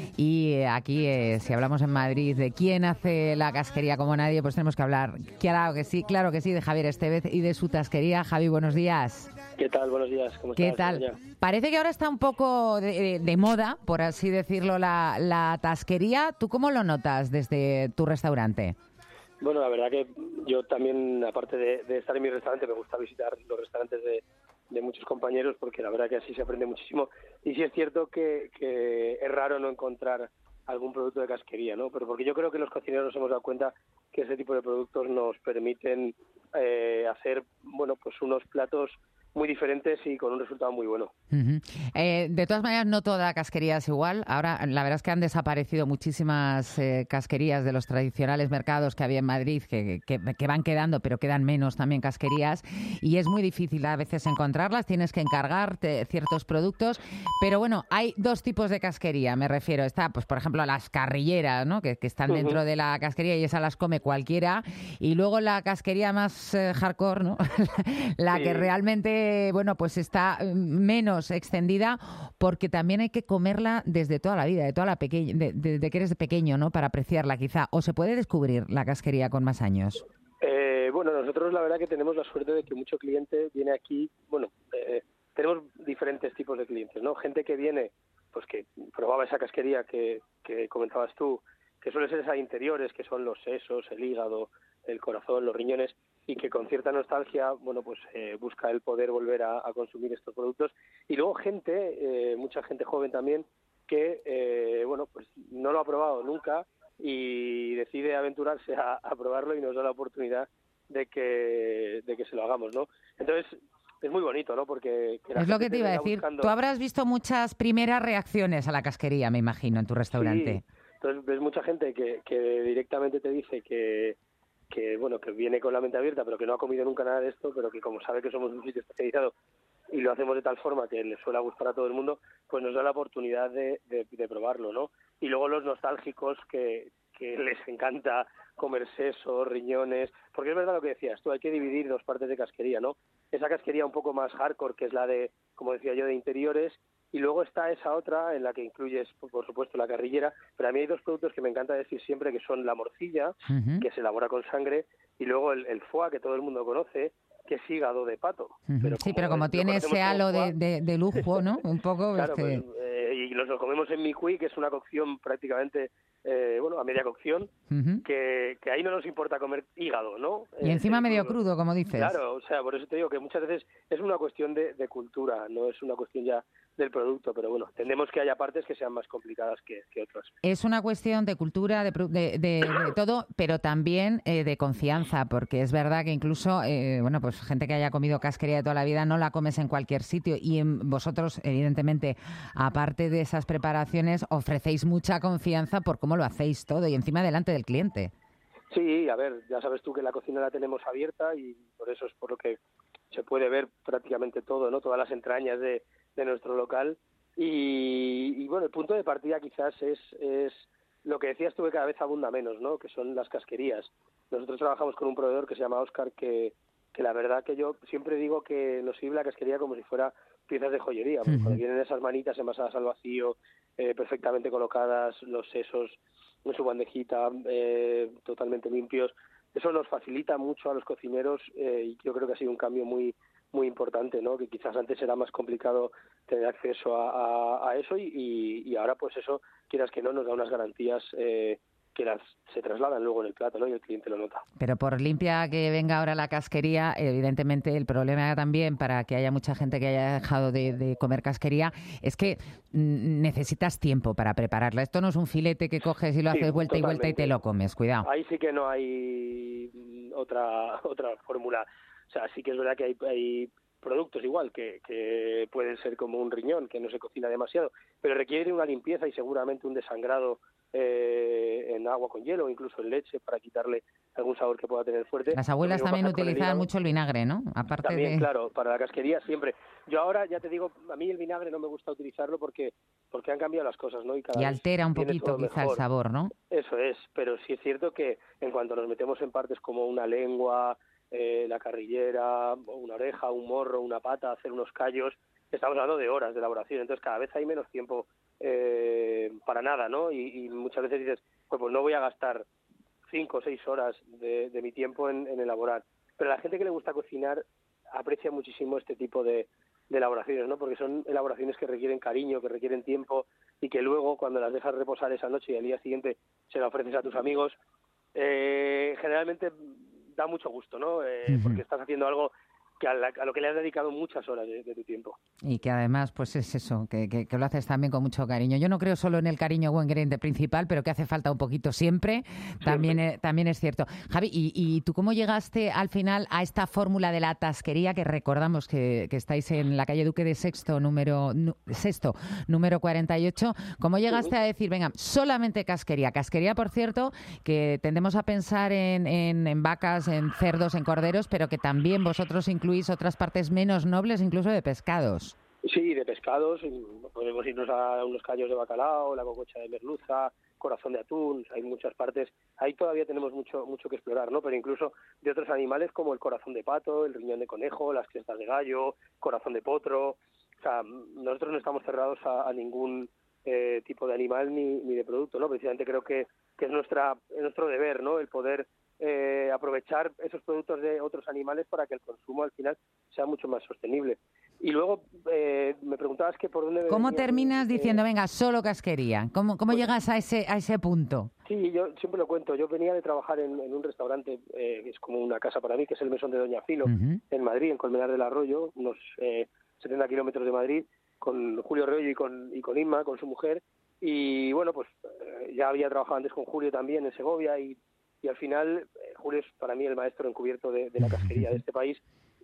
Y aquí, eh, si hablamos en Madrid de quién hace la casquería como nadie, pues tenemos que hablar, claro que sí, claro que sí, de Javier Estevez y de su tasquería. Javi, buenos días. ¿Qué tal? Buenos días. ¿Cómo ¿Qué estás? tal? Parece que ahora está un poco de, de, de moda, por así decirlo, la, la tasquería. ¿Tú cómo lo notas desde tu restaurante? Bueno, la verdad que yo también, aparte de, de estar en mi restaurante, me gusta visitar los restaurantes de, de muchos compañeros, porque la verdad que así se aprende muchísimo. Y sí es cierto que, que es raro no encontrar algún producto de casquería, ¿no? Pero porque yo creo que los cocineros nos hemos dado cuenta que ese tipo de productos nos permiten eh, hacer, bueno, pues unos platos muy diferentes y con un resultado muy bueno. Uh-huh. Eh, de todas maneras, no toda casquería es igual. Ahora, la verdad es que han desaparecido muchísimas eh, casquerías de los tradicionales mercados que había en Madrid, que, que, que van quedando, pero quedan menos también casquerías, y es muy difícil a veces encontrarlas, tienes que encargarte ciertos productos, pero bueno, hay dos tipos de casquería, me refiero. Está, pues por ejemplo, las carrilleras, ¿no? que, que están uh-huh. dentro de la casquería y esas las come cualquiera, y luego la casquería más eh, hardcore, ¿no? la sí. que realmente bueno, pues está menos extendida, porque también hay que comerla desde toda la vida, de toda la pequeña, de, de, de que eres pequeño, ¿no? Para apreciarla, quizá. ¿O se puede descubrir la casquería con más años? Eh, bueno, nosotros la verdad que tenemos la suerte de que mucho cliente viene aquí. Bueno, eh, tenemos diferentes tipos de clientes, ¿no? Gente que viene, pues que probaba esa casquería que, que comentabas tú, que suele ser esa interiores, que son los sesos, el hígado, el corazón, los riñones, y que con cierta nostalgia, bueno, pues eh, busca el poder volver a, a consumir estos productos. Y luego gente, eh, mucha gente joven también, que, eh, bueno, pues no lo ha probado nunca y decide aventurarse a, a probarlo y nos da la oportunidad de que, de que se lo hagamos, ¿no? Entonces, es muy bonito, ¿no? Porque que la es lo gente que te iba a venga decir. buscando... Tú habrás visto muchas primeras reacciones a la casquería, me imagino, en tu restaurante. Sí. Entonces ves mucha gente que, que directamente te dice que, que, bueno, que viene con la mente abierta, pero que no ha comido nunca nada de esto, pero que como sabe que somos un sitio especializado y lo hacemos de tal forma que le suele gustar a todo el mundo, pues nos da la oportunidad de, de, de probarlo, ¿no? Y luego los nostálgicos que, que les encanta comer sesos, riñones, porque es verdad lo que decías tú, hay que dividir dos partes de casquería, ¿no? Esa casquería un poco más hardcore, que es la de, como decía yo, de interiores, y luego está esa otra en la que incluyes, por supuesto, la carrillera, pero a mí hay dos productos que me encanta decir siempre, que son la morcilla, uh-huh. que se elabora con sangre, y luego el, el foie, que todo el mundo conoce, que es hígado de pato. Uh-huh. Pero sí, pero como tiene ese halo de, de, de lujo, ¿no? Un poco... Claro, este... pues, eh, y nos lo comemos en mi-cuy, que es una cocción prácticamente, eh, bueno, a media cocción, uh-huh. que, que ahí no nos importa comer hígado, ¿no? Y eh, encima medio crudo, crudo, como dices. Claro, o sea, por eso te digo que muchas veces es una cuestión de, de cultura, no es una cuestión ya del producto, pero bueno, entendemos que haya partes que sean más complicadas que, que otras. Es una cuestión de cultura, de, de, de, de todo, pero también eh, de confianza, porque es verdad que incluso, eh, bueno, pues gente que haya comido casquería de toda la vida no la comes en cualquier sitio y en vosotros, evidentemente, aparte de esas preparaciones, ofrecéis mucha confianza por cómo lo hacéis todo y encima delante del cliente. Sí, a ver, ya sabes tú que la cocina la tenemos abierta y por eso es por lo que se puede ver prácticamente todo, ¿no? Todas las entrañas de de nuestro local y, y bueno, el punto de partida quizás es, es lo que decías tú, que cada vez abunda menos, ¿no? Que son las casquerías. Nosotros trabajamos con un proveedor que se llama Óscar, que, que la verdad que yo siempre digo que nos sirve la casquería como si fuera piezas de joyería, porque uh-huh. cuando vienen esas manitas envasadas al vacío, eh, perfectamente colocadas, los sesos en su bandejita, eh, totalmente limpios, eso nos facilita mucho a los cocineros eh, y yo creo que ha sido un cambio muy muy importante, ¿no? Que quizás antes era más complicado tener acceso a, a, a eso y, y, y ahora pues eso, quieras que no, nos da unas garantías eh, que las se trasladan luego en el plato, ¿no? Y el cliente lo nota. Pero por limpia que venga ahora la casquería, evidentemente el problema también para que haya mucha gente que haya dejado de, de comer casquería es que mm, necesitas tiempo para prepararla. Esto no es un filete que coges y lo sí, haces vuelta totalmente. y vuelta y te lo comes, cuidado. Ahí sí que no hay otra otra fórmula. O sea, sí que es verdad que hay, hay productos igual que, que pueden ser como un riñón, que no se cocina demasiado, pero requiere una limpieza y seguramente un desangrado eh, en agua con hielo o incluso en leche para quitarle algún sabor que pueda tener fuerte. Las abuelas también utilizaban mucho el vinagre, ¿no? Aparte también, de... claro, para la casquería siempre. Yo ahora, ya te digo, a mí el vinagre no me gusta utilizarlo porque porque han cambiado las cosas, ¿no? Y, cada y altera un poquito quizá mejor. el sabor, ¿no? Eso es, pero sí es cierto que en cuanto nos metemos en partes como una lengua... Eh, la carrillera, una oreja, un morro, una pata, hacer unos callos, estamos hablando de horas de elaboración, entonces cada vez hay menos tiempo eh, para nada, ¿no? Y, y muchas veces dices, pues, pues no voy a gastar cinco o seis horas de, de mi tiempo en, en elaborar, pero la gente que le gusta cocinar aprecia muchísimo este tipo de, de elaboraciones, ¿no? Porque son elaboraciones que requieren cariño, que requieren tiempo y que luego cuando las dejas reposar esa noche y al día siguiente se las ofreces a tus amigos, eh, generalmente da mucho gusto, ¿no? Eh, uh-huh. Porque estás haciendo algo que a, la, a lo que le has dedicado muchas horas de, de tu tiempo. Y que además, pues es eso, que, que, que lo haces también con mucho cariño. Yo no creo solo en el cariño o ingrediente principal, pero que hace falta un poquito siempre, siempre. También, eh, también es cierto. Javi, ¿y, ¿y tú cómo llegaste al final a esta fórmula de la tasquería, que recordamos que, que estáis en la calle Duque de Sexto, número nu, Sexto, número cuarenta y ocho? ¿Cómo llegaste uh-huh. a decir, venga, solamente casquería? Casquería, por cierto, que tendemos a pensar en, en, en vacas, en cerdos, en corderos, pero que también vosotros incluís otras partes menos nobles, incluso de pescados. Sí, de pescados, podemos irnos a unos callos de bacalao, la cococha de merluza, corazón de atún, hay muchas partes, ahí todavía tenemos mucho mucho que explorar, ¿no? Pero incluso de otros animales como el corazón de pato, el riñón de conejo, las crestas de gallo, corazón de potro, o sea, nosotros no estamos cerrados a, a ningún eh, tipo de animal ni, ni de producto, ¿no? Precisamente creo que, que es nuestra es nuestro deber, ¿no? El poder Eh, aprovechar esos productos de otros animales para que el consumo al final sea mucho más sostenible. Y luego eh, me preguntabas que por dónde... ¿Cómo terminas eh, diciendo, venga, solo casquería? ¿Cómo, cómo pues, llegas a ese a ese punto? Sí, yo siempre lo cuento. Yo venía de trabajar en, en un restaurante, eh, que es como una casa para mí, que es el Mesón de Doña Filo, Ujú. en Madrid, en Colmenar del Arroyo, unos eh, setenta kilómetros de Madrid, con Julio Rollo y con, y con Inma, con su mujer. Y bueno, pues eh, ya había trabajado antes con Julio también en Segovia y, y al final eh, Julio es para mí el maestro encubierto de, de la casquería de este país.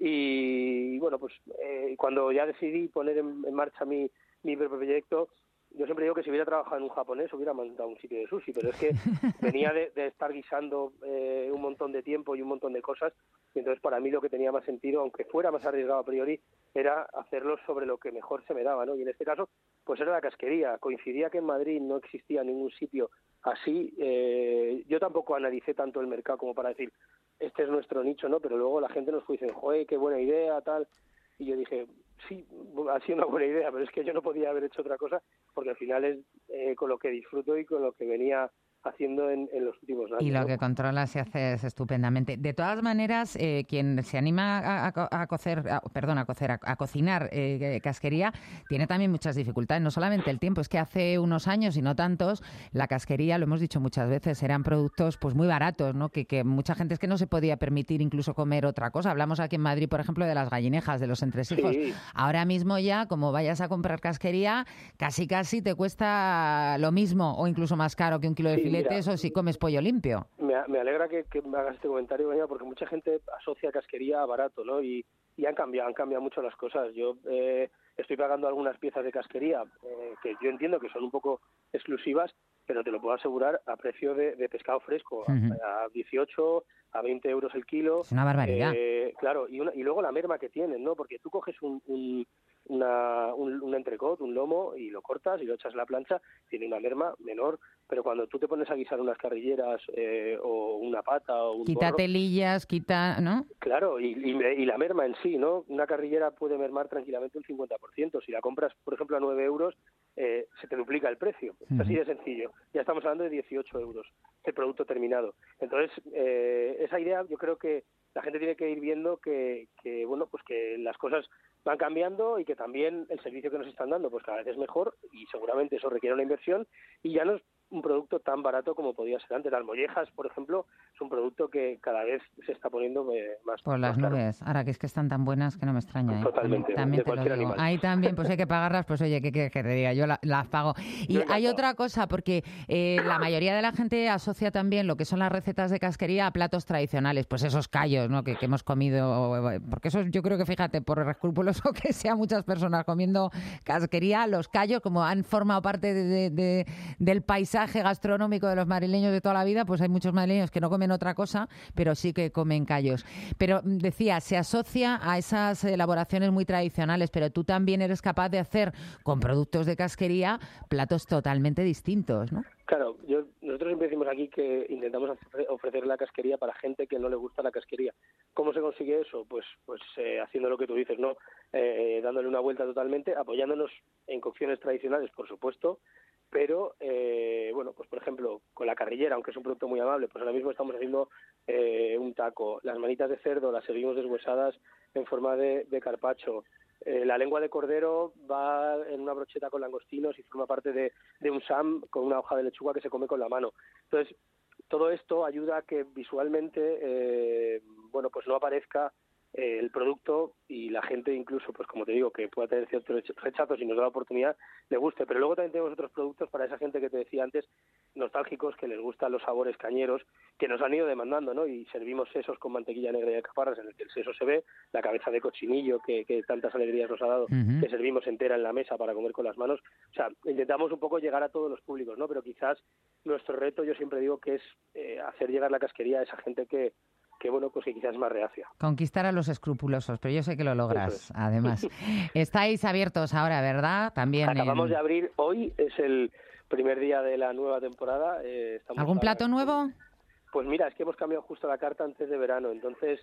Y bueno, pues eh, cuando ya decidí poner en, en marcha mi, mi propio proyecto, yo siempre digo que si hubiera trabajado en un japonés hubiera mandado un sitio de sushi, pero es que venía de, de estar guisando eh, un montón de tiempo y un montón de cosas, y entonces para mí lo que tenía más sentido, aunque fuera más arriesgado a priori, era hacerlo sobre lo que mejor se me daba, ¿no? Y en este caso, pues era la casquería. Coincidía que en Madrid no existía ningún sitio así. Eh, yo tampoco analicé tanto el mercado como para decir, este es nuestro nicho, ¿no? Pero luego la gente nos fue diciendo, joder, qué buena idea, tal. Y yo dije, sí, ha sido una buena idea, pero es que yo no podía haber hecho otra cosa, porque al final es eh, con lo que disfruto y con lo que venía haciendo en, en los últimos años. Y lo ¿no? que controlas y haces estupendamente. De todas maneras, eh, quien se anima a, a, a cocer, a, perdón, a cocer, a, a cocinar eh, casquería, tiene también muchas dificultades. No solamente el tiempo, es que hace unos años y no tantos, la casquería, lo hemos dicho muchas veces, eran productos pues muy baratos, ¿no? Que, que mucha gente es que no se podía permitir incluso comer otra cosa. Hablamos aquí en Madrid, por ejemplo, de las gallinejas, de los entresijos. Sí. Ahora mismo ya, como vayas a comprar casquería, casi casi te cuesta lo mismo o incluso más caro que un kilo de Sí, filetes mira, o si comes pollo limpio. Me, me alegra que, que me hagas este comentario, Beña, porque mucha gente asocia casquería a barato, ¿no? Y, y han cambiado, han cambiado mucho las cosas. Yo eh, estoy pagando algunas piezas de casquería eh, que yo entiendo que son un poco exclusivas, pero te lo puedo asegurar a precio de, de pescado fresco, Ujú. a, a dieciocho, a veinte euros el kilo. Es una barbaridad. Eh, claro, y, una, y luego la merma que tienen, ¿no? Porque tú coges un, un, una, un, un entrecot, un lomo, y lo cortas y lo echas en la plancha, tiene una merma menor, pero cuando tú te pones a guisar unas carrilleras eh, o una pata o un Quita morro, telillas, quita, ¿no? claro, y, y, y la merma en sí, ¿no? Una carrillera puede mermar tranquilamente un cincuenta por ciento. Si la compras, por ejemplo, a nueve euros, eh, se te duplica el precio. Es así de sencillo. Ya estamos hablando de dieciocho euros el producto terminado. Entonces, eh, esa idea yo creo que la gente tiene que ir viendo que, que, bueno, pues que las cosas van cambiando y que también el servicio que nos están dando pues cada vez es mejor y seguramente eso requiere una inversión y ya no es un producto tan barato como podía ser antes. Las mollejas, por ejemplo, es un producto que cada vez se está poniendo eh, más Por las más caro. nubes. Ahora que es que están tan buenas que no me extraña. ¿eh? Totalmente, También de te lo cualquier digo. animal. Ahí también, pues hay que pagarlas, pues oye, ¿qué quieres que te diga? Yo la- las pago. Y Yo hay encantado. otra cosa, porque eh, la mayoría de la gente asocia también lo que son las recetas de casquería a platos tradicionales, pues esos callos, ¿no? Que, que hemos comido, porque eso yo creo que, fíjate, por escrupuloso que sean muchas personas comiendo casquería, los callos, como han formado parte de, de- de- del paisaje gastronómico de los madrileños de toda la vida, pues hay muchos madrileños que no comen otra cosa, pero sí que comen callos. Pero mm, decía, se asocia a esas elaboraciones muy tradicionales, pero tú también eres capaz de hacer con productos de casquería platos totalmente distintos, ¿no? Claro, yo, nosotros siempre decimos aquí que intentamos ofre- ofrecer la casquería para gente que no le gusta la casquería. ¿Cómo se consigue eso? Pues pues eh, haciendo lo que tú dices, ¿no? Eh, dándole una vuelta totalmente, apoyándonos en cocciones tradicionales, por supuesto, pero, eh, bueno, pues por ejemplo, con la carrillera, aunque es un producto muy amable, pues ahora mismo estamos haciendo eh, un taco. Las manitas de cerdo las seguimos deshuesadas en forma de, de carpaccio. Eh, la lengua de cordero va en una brocheta con langostinos y forma parte de, de un sam con una hoja de lechuga que se come con la mano. Entonces, todo esto ayuda a que visualmente, eh, bueno, pues no aparezca eh, el producto y la gente incluso, pues como te digo, que pueda tener ciertos rechazos y nos da la oportunidad, le guste. Pero luego también tenemos otros productos para esa gente que te decía antes, nostálgicos, que les gustan los sabores cañeros, que nos han ido demandando, ¿no? Y servimos sesos con mantequilla negra y alcaparras, en el que el seso se ve, la cabeza de cochinillo que, que tantas alegrías nos ha dado, Ujú. que servimos entera en la mesa para comer con las manos. O sea, intentamos un poco llegar a todos los públicos, ¿no? Pero quizás nuestro reto, yo siempre digo que es eh, hacer llegar la casquería a esa gente que, que bueno, pues que quizás es más reacia. Conquistar a los escrupulosos, pero yo sé que lo logras, Eso es. además. Estáis abiertos ahora, ¿verdad? También. Acabamos en- de abrir, hoy es el primer día de la nueva temporada. eh, estamos ¿Algún ahora- plato nuevo? Pues mira, es que hemos cambiado justo la carta antes de verano, entonces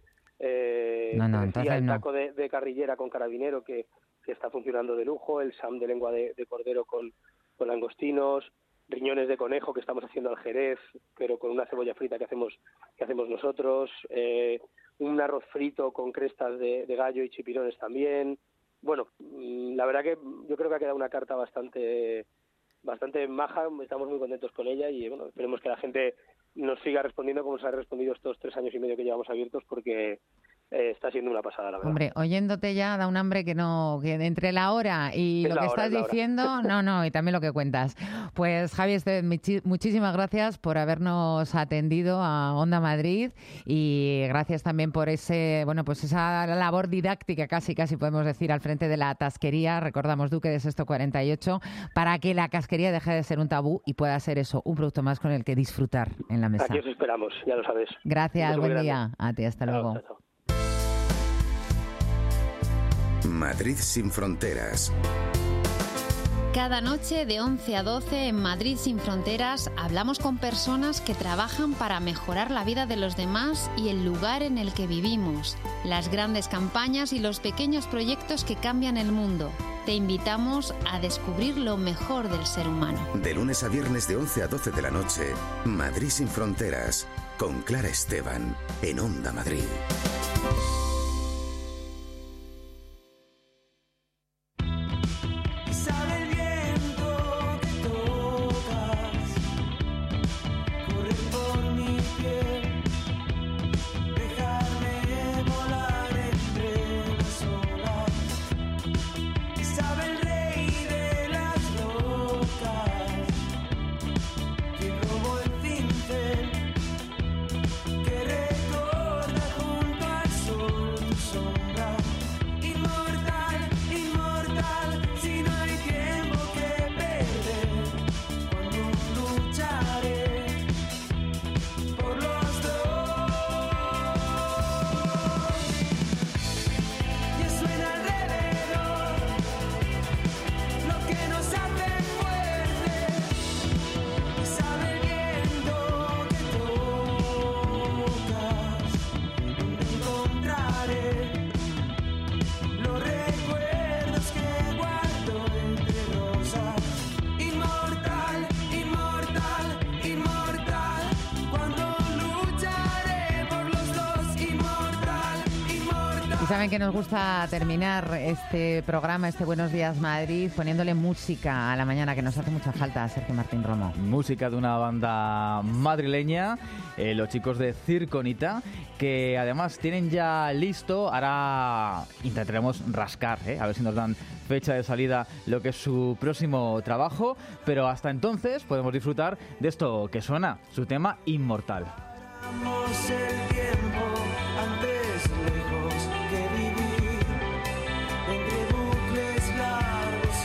eh, No, no, te decía, entonces el no. taco de, de carrillera con carabinero que, que está funcionando de lujo, el sam de lengua de, de cordero con, con langostinos, riñones de conejo que estamos haciendo al jerez, pero con una cebolla frita que hacemos que hacemos nosotros, eh, un arroz frito con crestas de, de gallo y chipirones también. Bueno, mm, la verdad que yo creo que ha quedado una carta bastante bastante maja, estamos muy contentos con ella y bueno, esperemos que la gente nos siga respondiendo como nos ha respondido estos tres años y medio que llevamos abiertos, porque eh, está siendo una pasada, la verdad. Hombre, oyéndote ya da un hambre que no, que entre la hora y Es lo la que hora, estás es la hora. diciendo, no, no, y también lo que cuentas. Pues Javi Estevez, muchi- muchísimas gracias por habernos atendido a Onda Madrid y gracias también por ese, bueno, pues esa labor didáctica, casi, casi podemos decir, al frente de la tasquería, recordamos Duque de Sexto cuarenta y ocho, para que la casquería deje de ser un tabú y pueda ser eso, un producto más con el que disfrutar en la mesa. Aquí os esperamos, ya lo sabes. Gracias, Un beso muy buen grande. día. A ti, hasta luego. Chao, chao. Madrid sin fronteras. Cada noche de once a doce en Madrid sin fronteras hablamos con personas que trabajan para mejorar la vida de los demás y el lugar en el que vivimos, las grandes campañas y los pequeños proyectos que cambian el mundo. Te invitamos a descubrir lo mejor del ser humano. De lunes a viernes de once a doce de la noche, Madrid sin fronteras, con Clara Esteban, en Onda Madrid. Sabe el viento que tocas, corre por mi piel, dejarme volar entre las olas. Sabe el rey de las rocas, quien robó el cincel, que recorda junto al sol tu sombra. Inmortal, inmortal, si no hay tiempo que perder, cuando lucharé por los dos. Ya suena alrededor lo que nos hace fuertes, y sabe el viento que tocas, donde encontraré los recuerdos que guardo entre rosas. Inmortal, inmortal, inmortal, cuando lucharé por los dos. Inmortal, inmortal. Y saben que nos gusta terminar este programa, este Buenos Días Madrid, poniéndole música a la mañana, que nos hace mucha falta, Sergio Martín Romo. Música de una banda madrileña, eh, los chicos de Circonita, que además tienen ya listo, ahora intentaremos rascar, ¿eh? a ver si nos dan fecha de salida lo que es su próximo trabajo, pero hasta entonces podemos disfrutar de esto que suena, su tema Inmortal. Damos el tiempo antes lejos que vivir entre bucles largos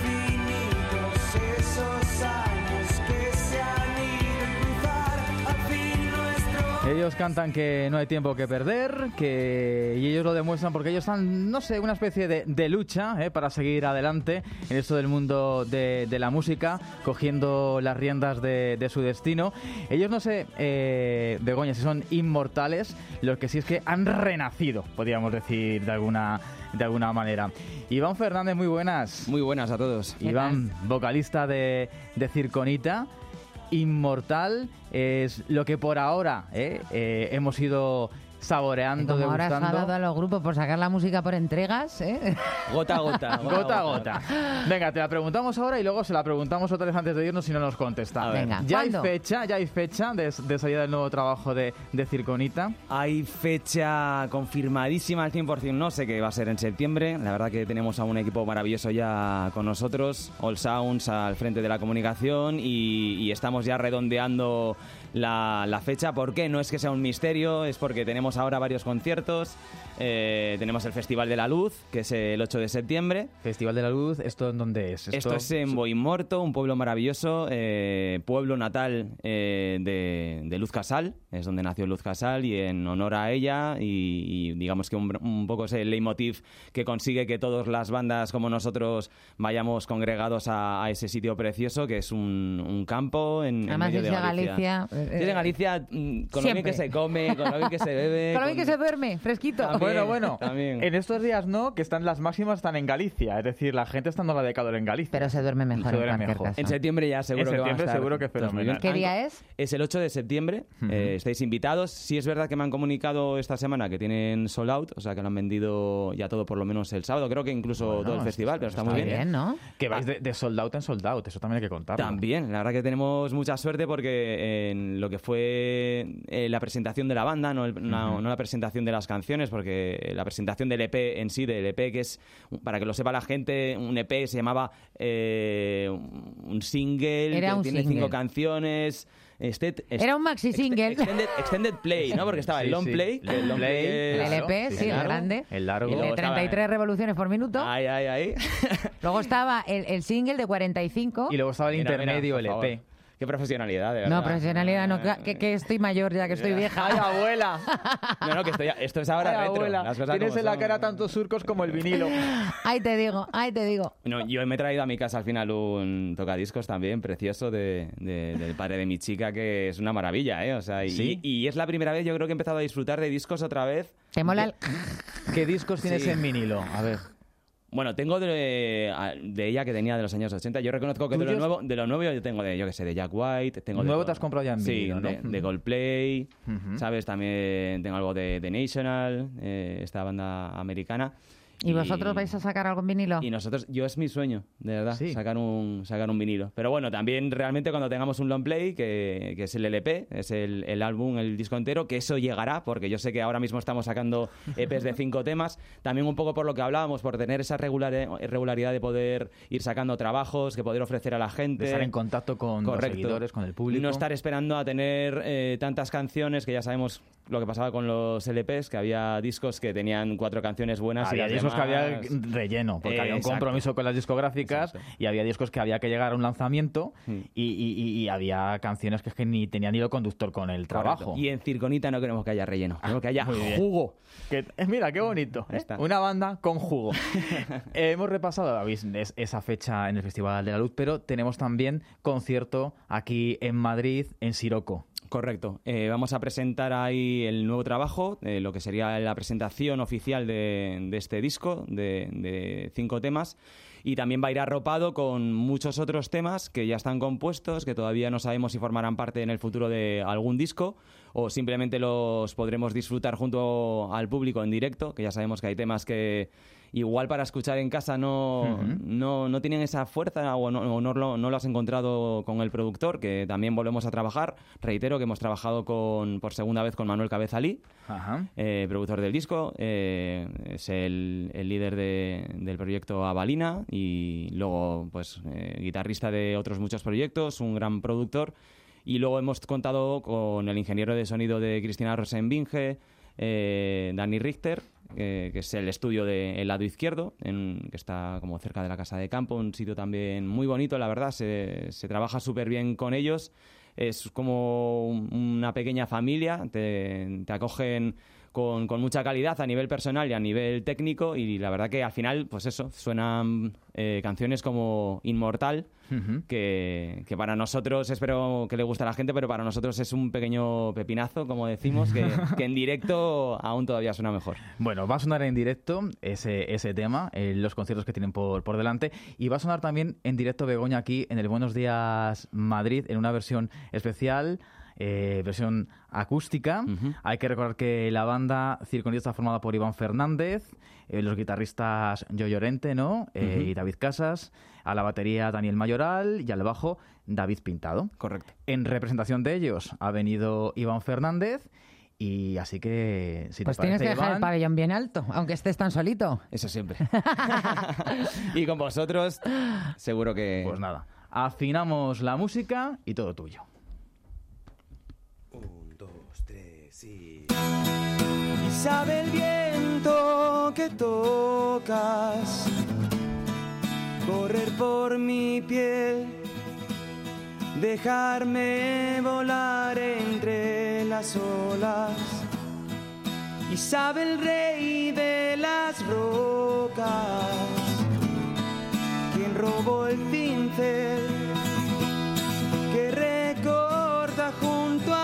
infinitos, esos años que se han ido a cruzar al fin nuestro. Ellos cantan que no hay tiempo que perder, que y ellos lo demuestran porque ellos están, no sé, una especie de, de lucha ¿eh? para seguir adelante en esto del mundo de, de la música, cogiendo las riendas de, de su destino. Ellos no sé, eh, Begoña, si son inmortales, los que sí es que han renacido, podríamos decir de alguna, de alguna manera. Iván Fernández, muy buenas. Muy buenas a todos. Iván, vocalista de, de Circonita. Inmortal es lo que por ahora eh, eh, hemos ido saboreando, Como ahora se ha degustando. dado a los grupos por sacar la música por entregas, ¿eh? Gota a gota. Gota a gota. Venga, te la preguntamos ahora y luego se la preguntamos otra vez antes de irnos si no nos contesta. Venga, ya ¿cuándo? hay fecha, ya hay fecha de, de salida del nuevo trabajo de, de Circonita. Hay fecha confirmadísima al cien por ciento, no sé qué va a ser en septiembre. La verdad que tenemos a un equipo maravilloso ya con nosotros, All Sounds al frente de la comunicación y, y estamos ya redondeando la, la fecha. ¿Por qué? No es que sea un misterio, es porque tenemos ahora varios conciertos. Eh, tenemos el Festival de la Luz, que es el ocho de septiembre. Festival de la Luz, ¿esto en dónde es? Esto, es en Boimorto, un pueblo maravilloso, eh, pueblo natal eh, de, de Luz Casal, es donde nació Luz Casal, y en honor a ella, y, y digamos que un, un poco es el leitmotiv que consigue que todas las bandas como nosotros vayamos congregados a, a ese sitio precioso, que es un, un campo en, en Además, medio de irse a Galicia. Galicia Si es en Galicia, mm, con lo bien Siempre. que se come, con lo bien que se bebe... Con lo bien que se duerme, fresquito. También, Bueno, bueno, también. en estos días no, que están las máximas están en Galicia, es decir, la gente está dando la de calor en Galicia. Pero se duerme mejor Se en duerme cualquier mejor. caso. En septiembre ya seguro En que van a septiembre estar seguro que todos muy fenomenal. bien. ¿Qué día es? Es el ocho de septiembre, Ujú. eh, estáis invitados. Sí es verdad que me han comunicado esta semana que tienen sold out, o sea que lo han vendido ya todo por lo menos el sábado, creo que incluso Bueno, todo el festival, pero está, está muy bien. Bien, ¿no? Que vais de, de sold out en sold out, eso también hay que contarlo. También, la verdad que tenemos mucha suerte porque en lo que fue eh, la presentación de la banda, no, el- no- Ujú. no la presentación de las canciones, porque la presentación del E P en sí, del E P, que es, para que lo sepa la gente, un E P se llamaba eh, un single, Era que un tiene single. cinco canciones. Este, Era un maxi single. Extended, extended play, ¿no? Porque estaba el Sí, long sí. play, que el long Play, play es- El L P, sí, sí, el largo. grande. El largo. Y El de luego estaba- treinta y tres revoluciones por minuto. Ahí, ahí, ahí. Luego estaba el, el single de cuarenta y cinco. Y luego estaba el Mira, mira, intermedio, por el E favor. P. Qué profesionalidad, de verdad. No, profesionalidad no, que, que estoy mayor ya, que estoy vieja. ¡Ay, abuela! No, no, que estoy, esto es ahora ¡Ay, retro. abuela! Las cosas Tienes como en la son. cara tantos surcos como el vinilo. Ahí te digo, ahí te digo. No, yo me he traído a mi casa al final un tocadiscos también precioso de, de- del padre de mi chica, que es una maravilla, ¿eh? O sea, y, ¿Sí? y es la primera vez yo creo que he empezado a disfrutar de discos otra vez. ¿Te mola el...? ¿Qué discos tienes Sí. en vinilo? A ver. Bueno, tengo de, de ella que tenía de los años ochenta. Yo reconozco que de lo ¿Tuyos? nuevo, de lo nuevo yo tengo de, yo que sé, de Jack White. Tengo de Nuevo Go- te has comprado ya en sí, vinilo, ¿no? de, de Coldplay, Ujú. ¿sabes? También tengo algo de, de National, eh, esta banda americana. ¿Y vosotros vais a sacar algo en vinilo? Y nosotros, yo es mi sueño, de verdad, Sí. sacar un sacar un vinilo. Pero bueno, también realmente cuando tengamos un long play, que, que es el L P, es el, el álbum, el disco entero, que eso llegará, porque yo sé que ahora mismo estamos sacando E Pes de cinco temas, también un poco por lo que hablábamos, por tener esa regular- regularidad de poder ir sacando trabajos, que poder ofrecer a la gente. De estar en contacto con los Correcto. seguidores, con el público. No estar esperando a tener eh, tantas canciones, que ya sabemos lo que pasaba con los L Pes, que había discos que tenían cuatro canciones buenas. Había y las discos que había demás- relleno, porque Eh, había un exacto. compromiso con las discográficas y había discos que había que llegar a un lanzamiento Mm. y, y- y- y había canciones que, es que ni tenían hilo conductor con el trabajo. Correcto. Y en Circonita no queremos que haya relleno, queremos que haya muy bien. jugo. Que, eh, mira, qué bonito. Ahí ¿eh? está. Una banda con jugo. Eh, hemos repasado habéis, es- esa fecha en el Festival de la Luz, pero tenemos también concierto aquí en Madrid, en Siroco. Correcto. Eh, vamos a presentar ahí el nuevo trabajo, eh, lo que sería la presentación oficial de, de este disco, de, de cinco temas. Y también va a ir arropado con muchos otros temas que ya están compuestos, que todavía no sabemos si formarán parte en el futuro de algún disco o simplemente los podremos disfrutar junto al público en directo, que ya sabemos que hay temas que igual para escuchar en casa no, Ujú. no, no tienen esa fuerza o no, o no, lo, no lo has encontrado con el productor, que también volvemos a trabajar. Reitero que hemos trabajado con, por segunda vez con Manuel Cabezalí, Ajá. eh, productor del disco, eh, es el, el líder de- del proyecto Avalina y luego pues eh, guitarrista de otros muchos proyectos, un gran productor. Y luego hemos contado con el ingeniero de sonido de Cristina Rosenbinge, eh, Dani Richter, eh, que es el estudio del lado izquierdo, en, que está como cerca de la Casa de Campo, un sitio también muy bonito, la verdad, se, se trabaja súper bien con ellos. Es como un- una pequeña familia, te, te acogen con, con mucha calidad a nivel personal y a nivel técnico, y la verdad que al final, pues eso, suenan eh, canciones como Inmortal, Ujú. que, que para nosotros, espero que le guste a la gente, pero para nosotros es un pequeño pepinazo, como decimos, que, que en directo aún todavía suena mejor. Bueno, va a sonar en directo ese, ese tema, eh, los conciertos que tienen por, por delante, y va a sonar también en directo Begoña aquí en el Buenos Días Madrid, en una versión especial, eh, versión acústica. Ujú. Hay que recordar que la banda Circonita está formada por Iván Fernández, eh, los guitarristas Yo Llorente, ¿no? Eh, Ujú. y David Casas, a la batería Daniel Mayoral y al bajo David Pintado. Correcto. En representación de ellos ha venido Iván Fernández. Y así que, si Pues te tienes parece, que dejar Iván, el pabellón bien alto, aunque estés tan solito. Eso siempre. Y con vosotros, seguro que... pues nada, afinamos la música y todo tuyo. Un, dos, tres y... Y sabe el viento que tocas correr por mi piel, dejarme volar entre las olas. Y sabe el rey de las rocas quien robó el pincel que recorta junto a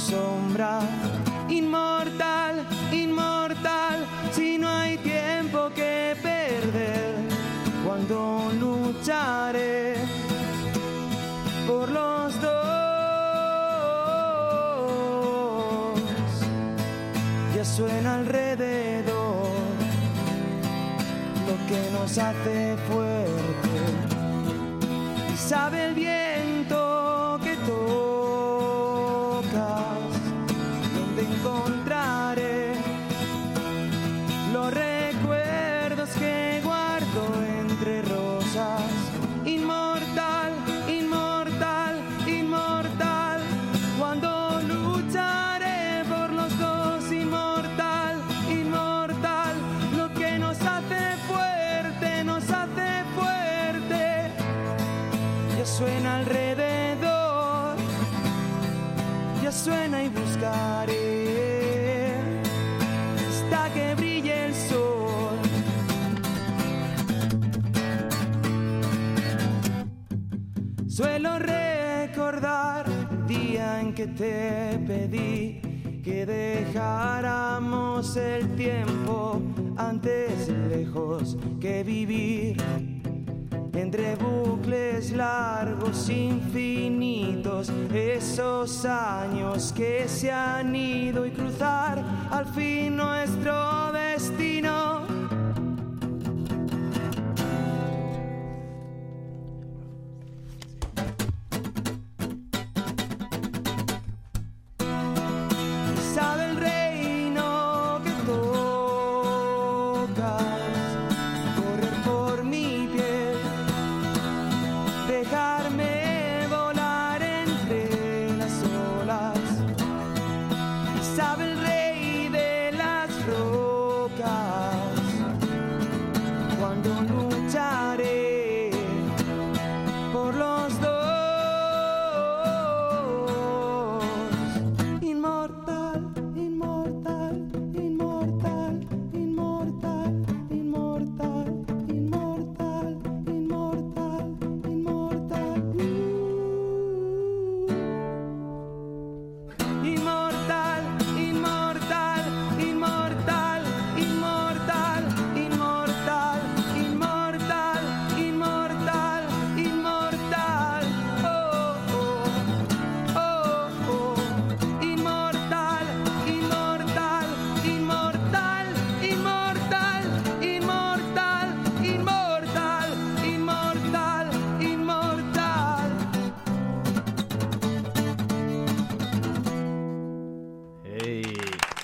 sombra. Inmortal, inmortal, si no hay tiempo que perder, cuando lucharé por los dos. Ya suena alrededor lo que nos hace fuerte, y sabe el viento que tocas donde encontraré los recuerdos que guardo entre rosas. Inmortal, inmortal, inmortal, cuando lucharé por los dos. Inmortal, inmortal, lo que nos hace fuerte, nos hace fuerte. Ya suena alrededor, ya suena y buscaré hasta que brille el sol. Suelo recordar el día en que te pedí que dejáramos el tiempo antes lejos que vivir entre bucles largos infinitos, esos años que se han ido, y cruzar al fin nuestro destino. Sabe el reino que tocas, correr por mi piel, dejarme volar entre las olas. Sabe el rey de las rocas, cuando lucharé por los dos. Inmortal, inmortal, inmortal, inmortal, inmortal, inmortal, inmortal, inmortal. Inmortal, inmortal, inmortal, inmortal, inmortal, inmortal, inmortal, inmortal. Oh, oh, oh, oh. Inmortal, inmortal, inmortal, inmortal, inmortal, inmortal, inmortal, inmortal. Ey.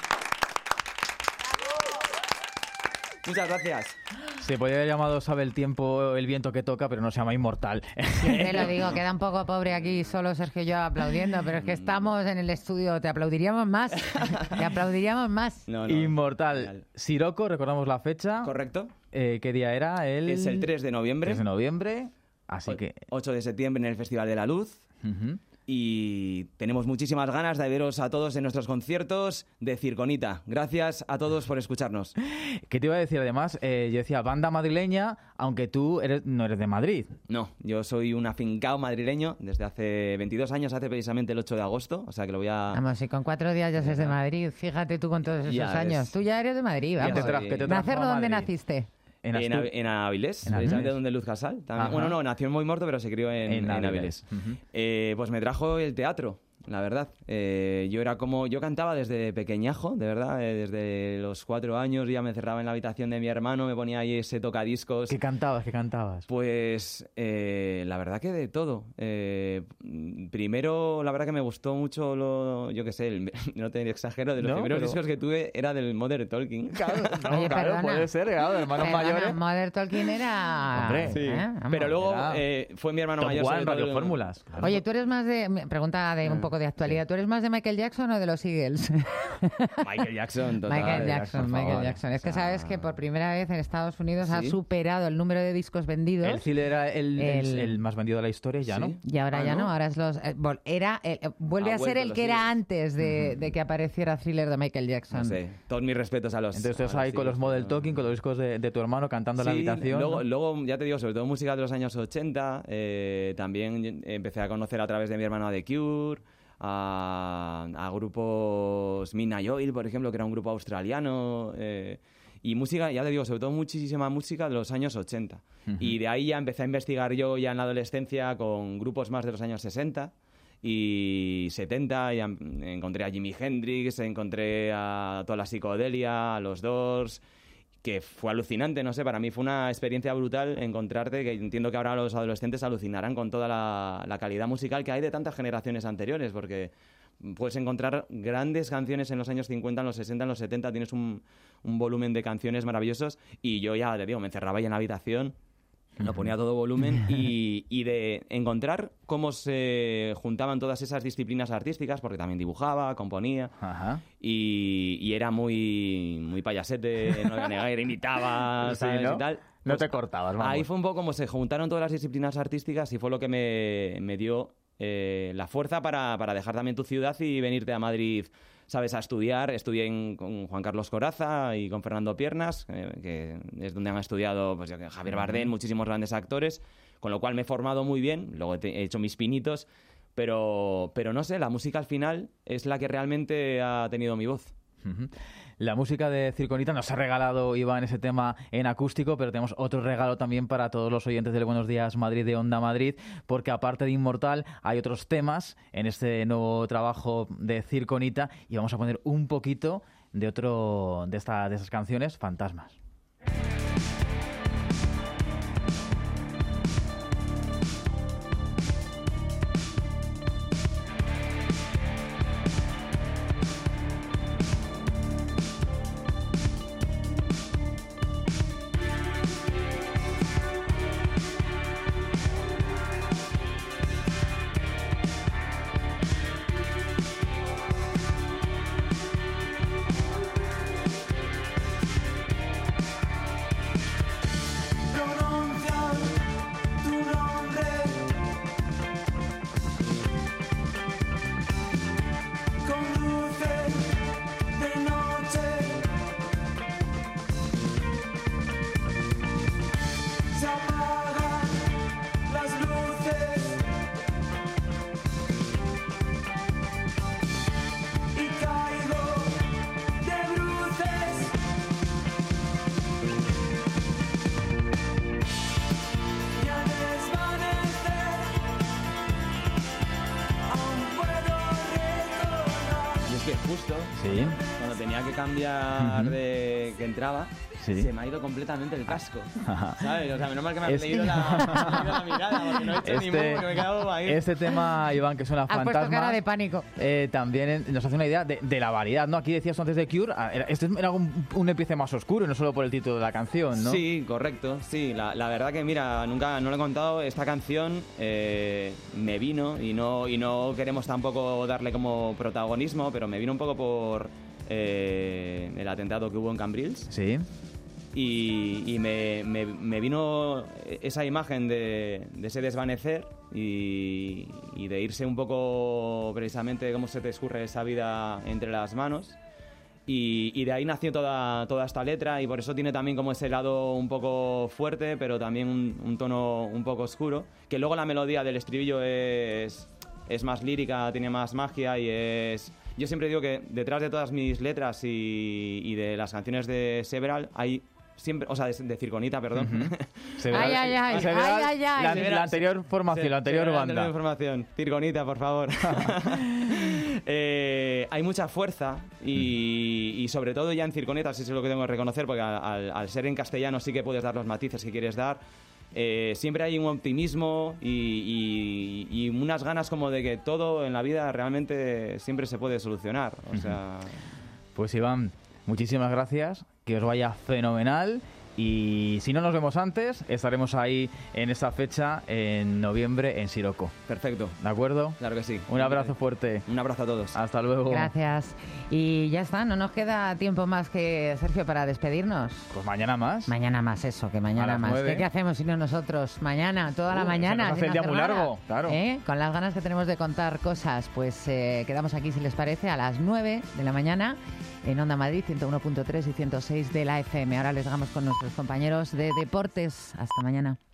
Muchas gracias. Se podría haber llamado Sabe el tiempo, el viento que toca, pero no se llama Inmortal. Te lo digo, queda un poco pobre aquí, solo Sergio y yo aplaudiendo, pero es que estamos en el estudio, te aplaudiríamos más, te aplaudiríamos más. No, no. Inmortal. Siroco, recordamos la fecha. Correcto. Eh, ¿Qué día era? El... Es el tres de noviembre. tres de noviembre. Así O- que... ocho de septiembre en el Festival de la Luz. Ujú. Y tenemos muchísimas ganas de veros a todos en nuestros conciertos de Circonita. Gracias a todos por escucharnos. ¿Qué te iba a decir? Además, eh, yo decía banda madrileña, aunque tú eres, no eres de Madrid. No, yo soy un afincao madrileño desde hace veintidós años, hace precisamente el ocho de agosto, o sea que lo voy a... Vamos, si con cuatro días ya seas de Madrid, fíjate tú con todos esos Ya años. ves. Tú ya eres de Madrid, Ya vamos. te tra- que te trajo ¿Nacerlo a dónde Madrid? naciste? En, En, Astu- Av- en Avilés, En precisamente Avilés. donde Luz Casal. También- Ajá. bueno, no, nació en Moimorto, pero se crió en, En en Avilés. Avilés. Ujú. Eh, pues me trajo el teatro, la verdad. Eh, yo era como... Yo cantaba desde pequeñajo, de verdad. eh, desde los cuatro años ya me cerraba en la habitación de mi hermano, me ponía ahí ese tocadiscos. ¿Qué cantabas? ¿Qué cantabas? Pues eh, la verdad que de todo. Eh, primero, la verdad que me gustó mucho lo, yo qué sé, el- no te exagero, de los No, primeros pero- discos que tuve era del Modern Talking. Claro, no, Oye, claro, perdona. puede ser, claro, de hermanos Perdona, mayores. Mother Tolkien era... Hombre, Sí. ¿eh? Vamos. Pero luego era eh, fue mi hermano Top mayor. One, sobre todo, Radio el- Fórmulas. Claro. Oye, tú eres más de... me- Pregunta de un poco de actualidad. ¿Tú eres más de Michael Jackson o de los Eagles? Michael Jackson, total. Michael Jackson, por Michael favor. Jackson. Es que O sea, sabes que por primera vez en Estados Unidos ha ¿sí? superado el número de discos vendidos. El Thriller era el, el- El- el más vendido de la historia, ya, Sí. ¿no? Y ahora Ah, ya no, ¿no? ahora es los... eh, vol- era, eh, eh, vuelve Ha a ser vuelto el los que era Eagles. antes de, de que apareciera Thriller de Michael Jackson. No sé, todos mis respetos a los... Entonces tú a estás ahí los con los Eagles, Model ¿no? Talking, con los discos de, de tu hermano cantando en la Sí, habitación. Luego, ¿no? luego, ya te digo, sobre todo música de los años ochenta. eh, también empecé a conocer a través de mi hermano a The Cure, a, a grupos Midnight Oil, por ejemplo, que era un grupo australiano, eh, y música, ya te digo, sobre todo muchísima música de los años ochenta. Uh-huh. Y de ahí ya empecé a investigar yo ya en la adolescencia con grupos más de los años sesenta y setenta, y encontré a Jimi Hendrix, encontré a toda la psicodelia, a los Doors, que fue alucinante, no sé, para mí fue una experiencia brutal encontrarte, que entiendo que ahora los adolescentes alucinarán con toda la, la calidad musical que hay de tantas generaciones anteriores, porque puedes encontrar grandes canciones en los años cincuenta, en los sesenta, en los setenta, tienes un, un volumen de canciones maravillosos, y yo ya te digo, me encerraba ahí en la habitación, lo ponía a todo volumen, y, y de encontrar cómo se juntaban todas esas disciplinas artísticas, porque también dibujaba, componía, Ajá. Y, y era muy, muy payasete, no voy a negar, imitaba, Sí, ¿sabes? ¿no? Y tal. No Pues te cortabas, vamos. ahí fue un poco como se juntaron todas las disciplinas artísticas, y fue lo que me, me dio eh, la fuerza para, para dejar también tu ciudad y venirte a Madrid, ¿sabes?, a estudiar. Estudié en, con Juan Carlos Corazza y con Fernando Piernas, eh, que es donde han estudiado pues, Javier Bardem, muchísimos grandes actores, con lo cual me he formado muy bien, luego he, he hecho mis pinitos, pero, pero no sé, la música al final es la que realmente ha tenido mi voz. Uh-huh. La música de Circonita nos ha regalado Iván ese tema en acústico, pero tenemos otro regalo también para todos los oyentes del Buenos Días Madrid de Onda Madrid, porque aparte de Inmortal hay otros temas en este nuevo trabajo de Circonita, y vamos a poner un poquito de otro de, esta, de esas canciones, Fantasmas. Justo, sí. Cuando tenía que cambiar Uh-huh. de que entraba, sí. se me ha ido completamente el casco, Ajá. ¿sabes? O sea, menos mal que me has Es- leído, la, me has leído la mirada, porque no he hecho ni Este, mu, que me he quedado ahí. este tema, Iván, que suena Has puesto Fantasmas, cara de pánico. eh, también eh, nos hace una idea de, de la variedad, ¿no? Aquí decías tú antes de Cure, ah, era- este era un, un empiece más oscuro, no solo por el título de la canción, ¿no? Sí, correcto, sí. La, la verdad que, mira, nunca no lo he contado, esta canción eh, me vino, y no, y no queremos tampoco darle como protagonismo, pero me vino un poco por eh, el atentado que hubo en Cambrils. Sí. Y, y me, me, me vino esa imagen de, de ese desvanecer y, y de irse un poco precisamente cómo se te escurre esa vida entre las manos. Y, y de ahí nació toda, toda esta letra, y por eso tiene también como ese lado un poco fuerte, pero también un, un tono un poco oscuro, que luego la melodía del estribillo es, es más lírica, tiene más magia, y es... Yo siempre digo que detrás de todas mis letras y, y de las canciones de Several hay siempre, o sea, de, de Circonita, perdón. Uh-huh. Ay, ay, ay, Several, ay, ay, ay. La, Several. la anterior formación, Se- la anterior Several, banda. La anterior formación. Circonita, por favor. Eh, hay mucha fuerza y, y sobre todo ya en Circoneta, sí es lo que tengo que reconocer, porque al, al- al ser en castellano sí que puedes dar los matices que quieres dar. Eh, siempre hay un optimismo y, y- y unas ganas como de que todo en la vida realmente siempre se puede solucionar. O sea... Pues Iván, muchísimas gracias, que os vaya fenomenal. Y si no nos vemos antes, estaremos ahí en esta fecha, en noviembre, en Siroco. Perfecto. ¿De acuerdo? Claro que sí. Un abrazo fuerte. Un abrazo a todos. Hasta luego. Gracias. Y ya está, no nos queda tiempo más que, Sergio, para despedirnos. Pues mañana más. Mañana más, eso, que mañana A las más. nueve. ¿Qué, qué hacemos si no nosotros? Mañana, toda la Uh, mañana. se nos hace sin el día hacer muy nada. largo, claro. ¿Eh? Con las ganas que tenemos de contar cosas, pues eh, quedamos aquí, si les parece, a las nueve de la mañana en Onda Madrid, ciento uno punto tres y ciento seis de la F M. Ahora les dejamos con nuestros compañeros de deportes. Hasta mañana.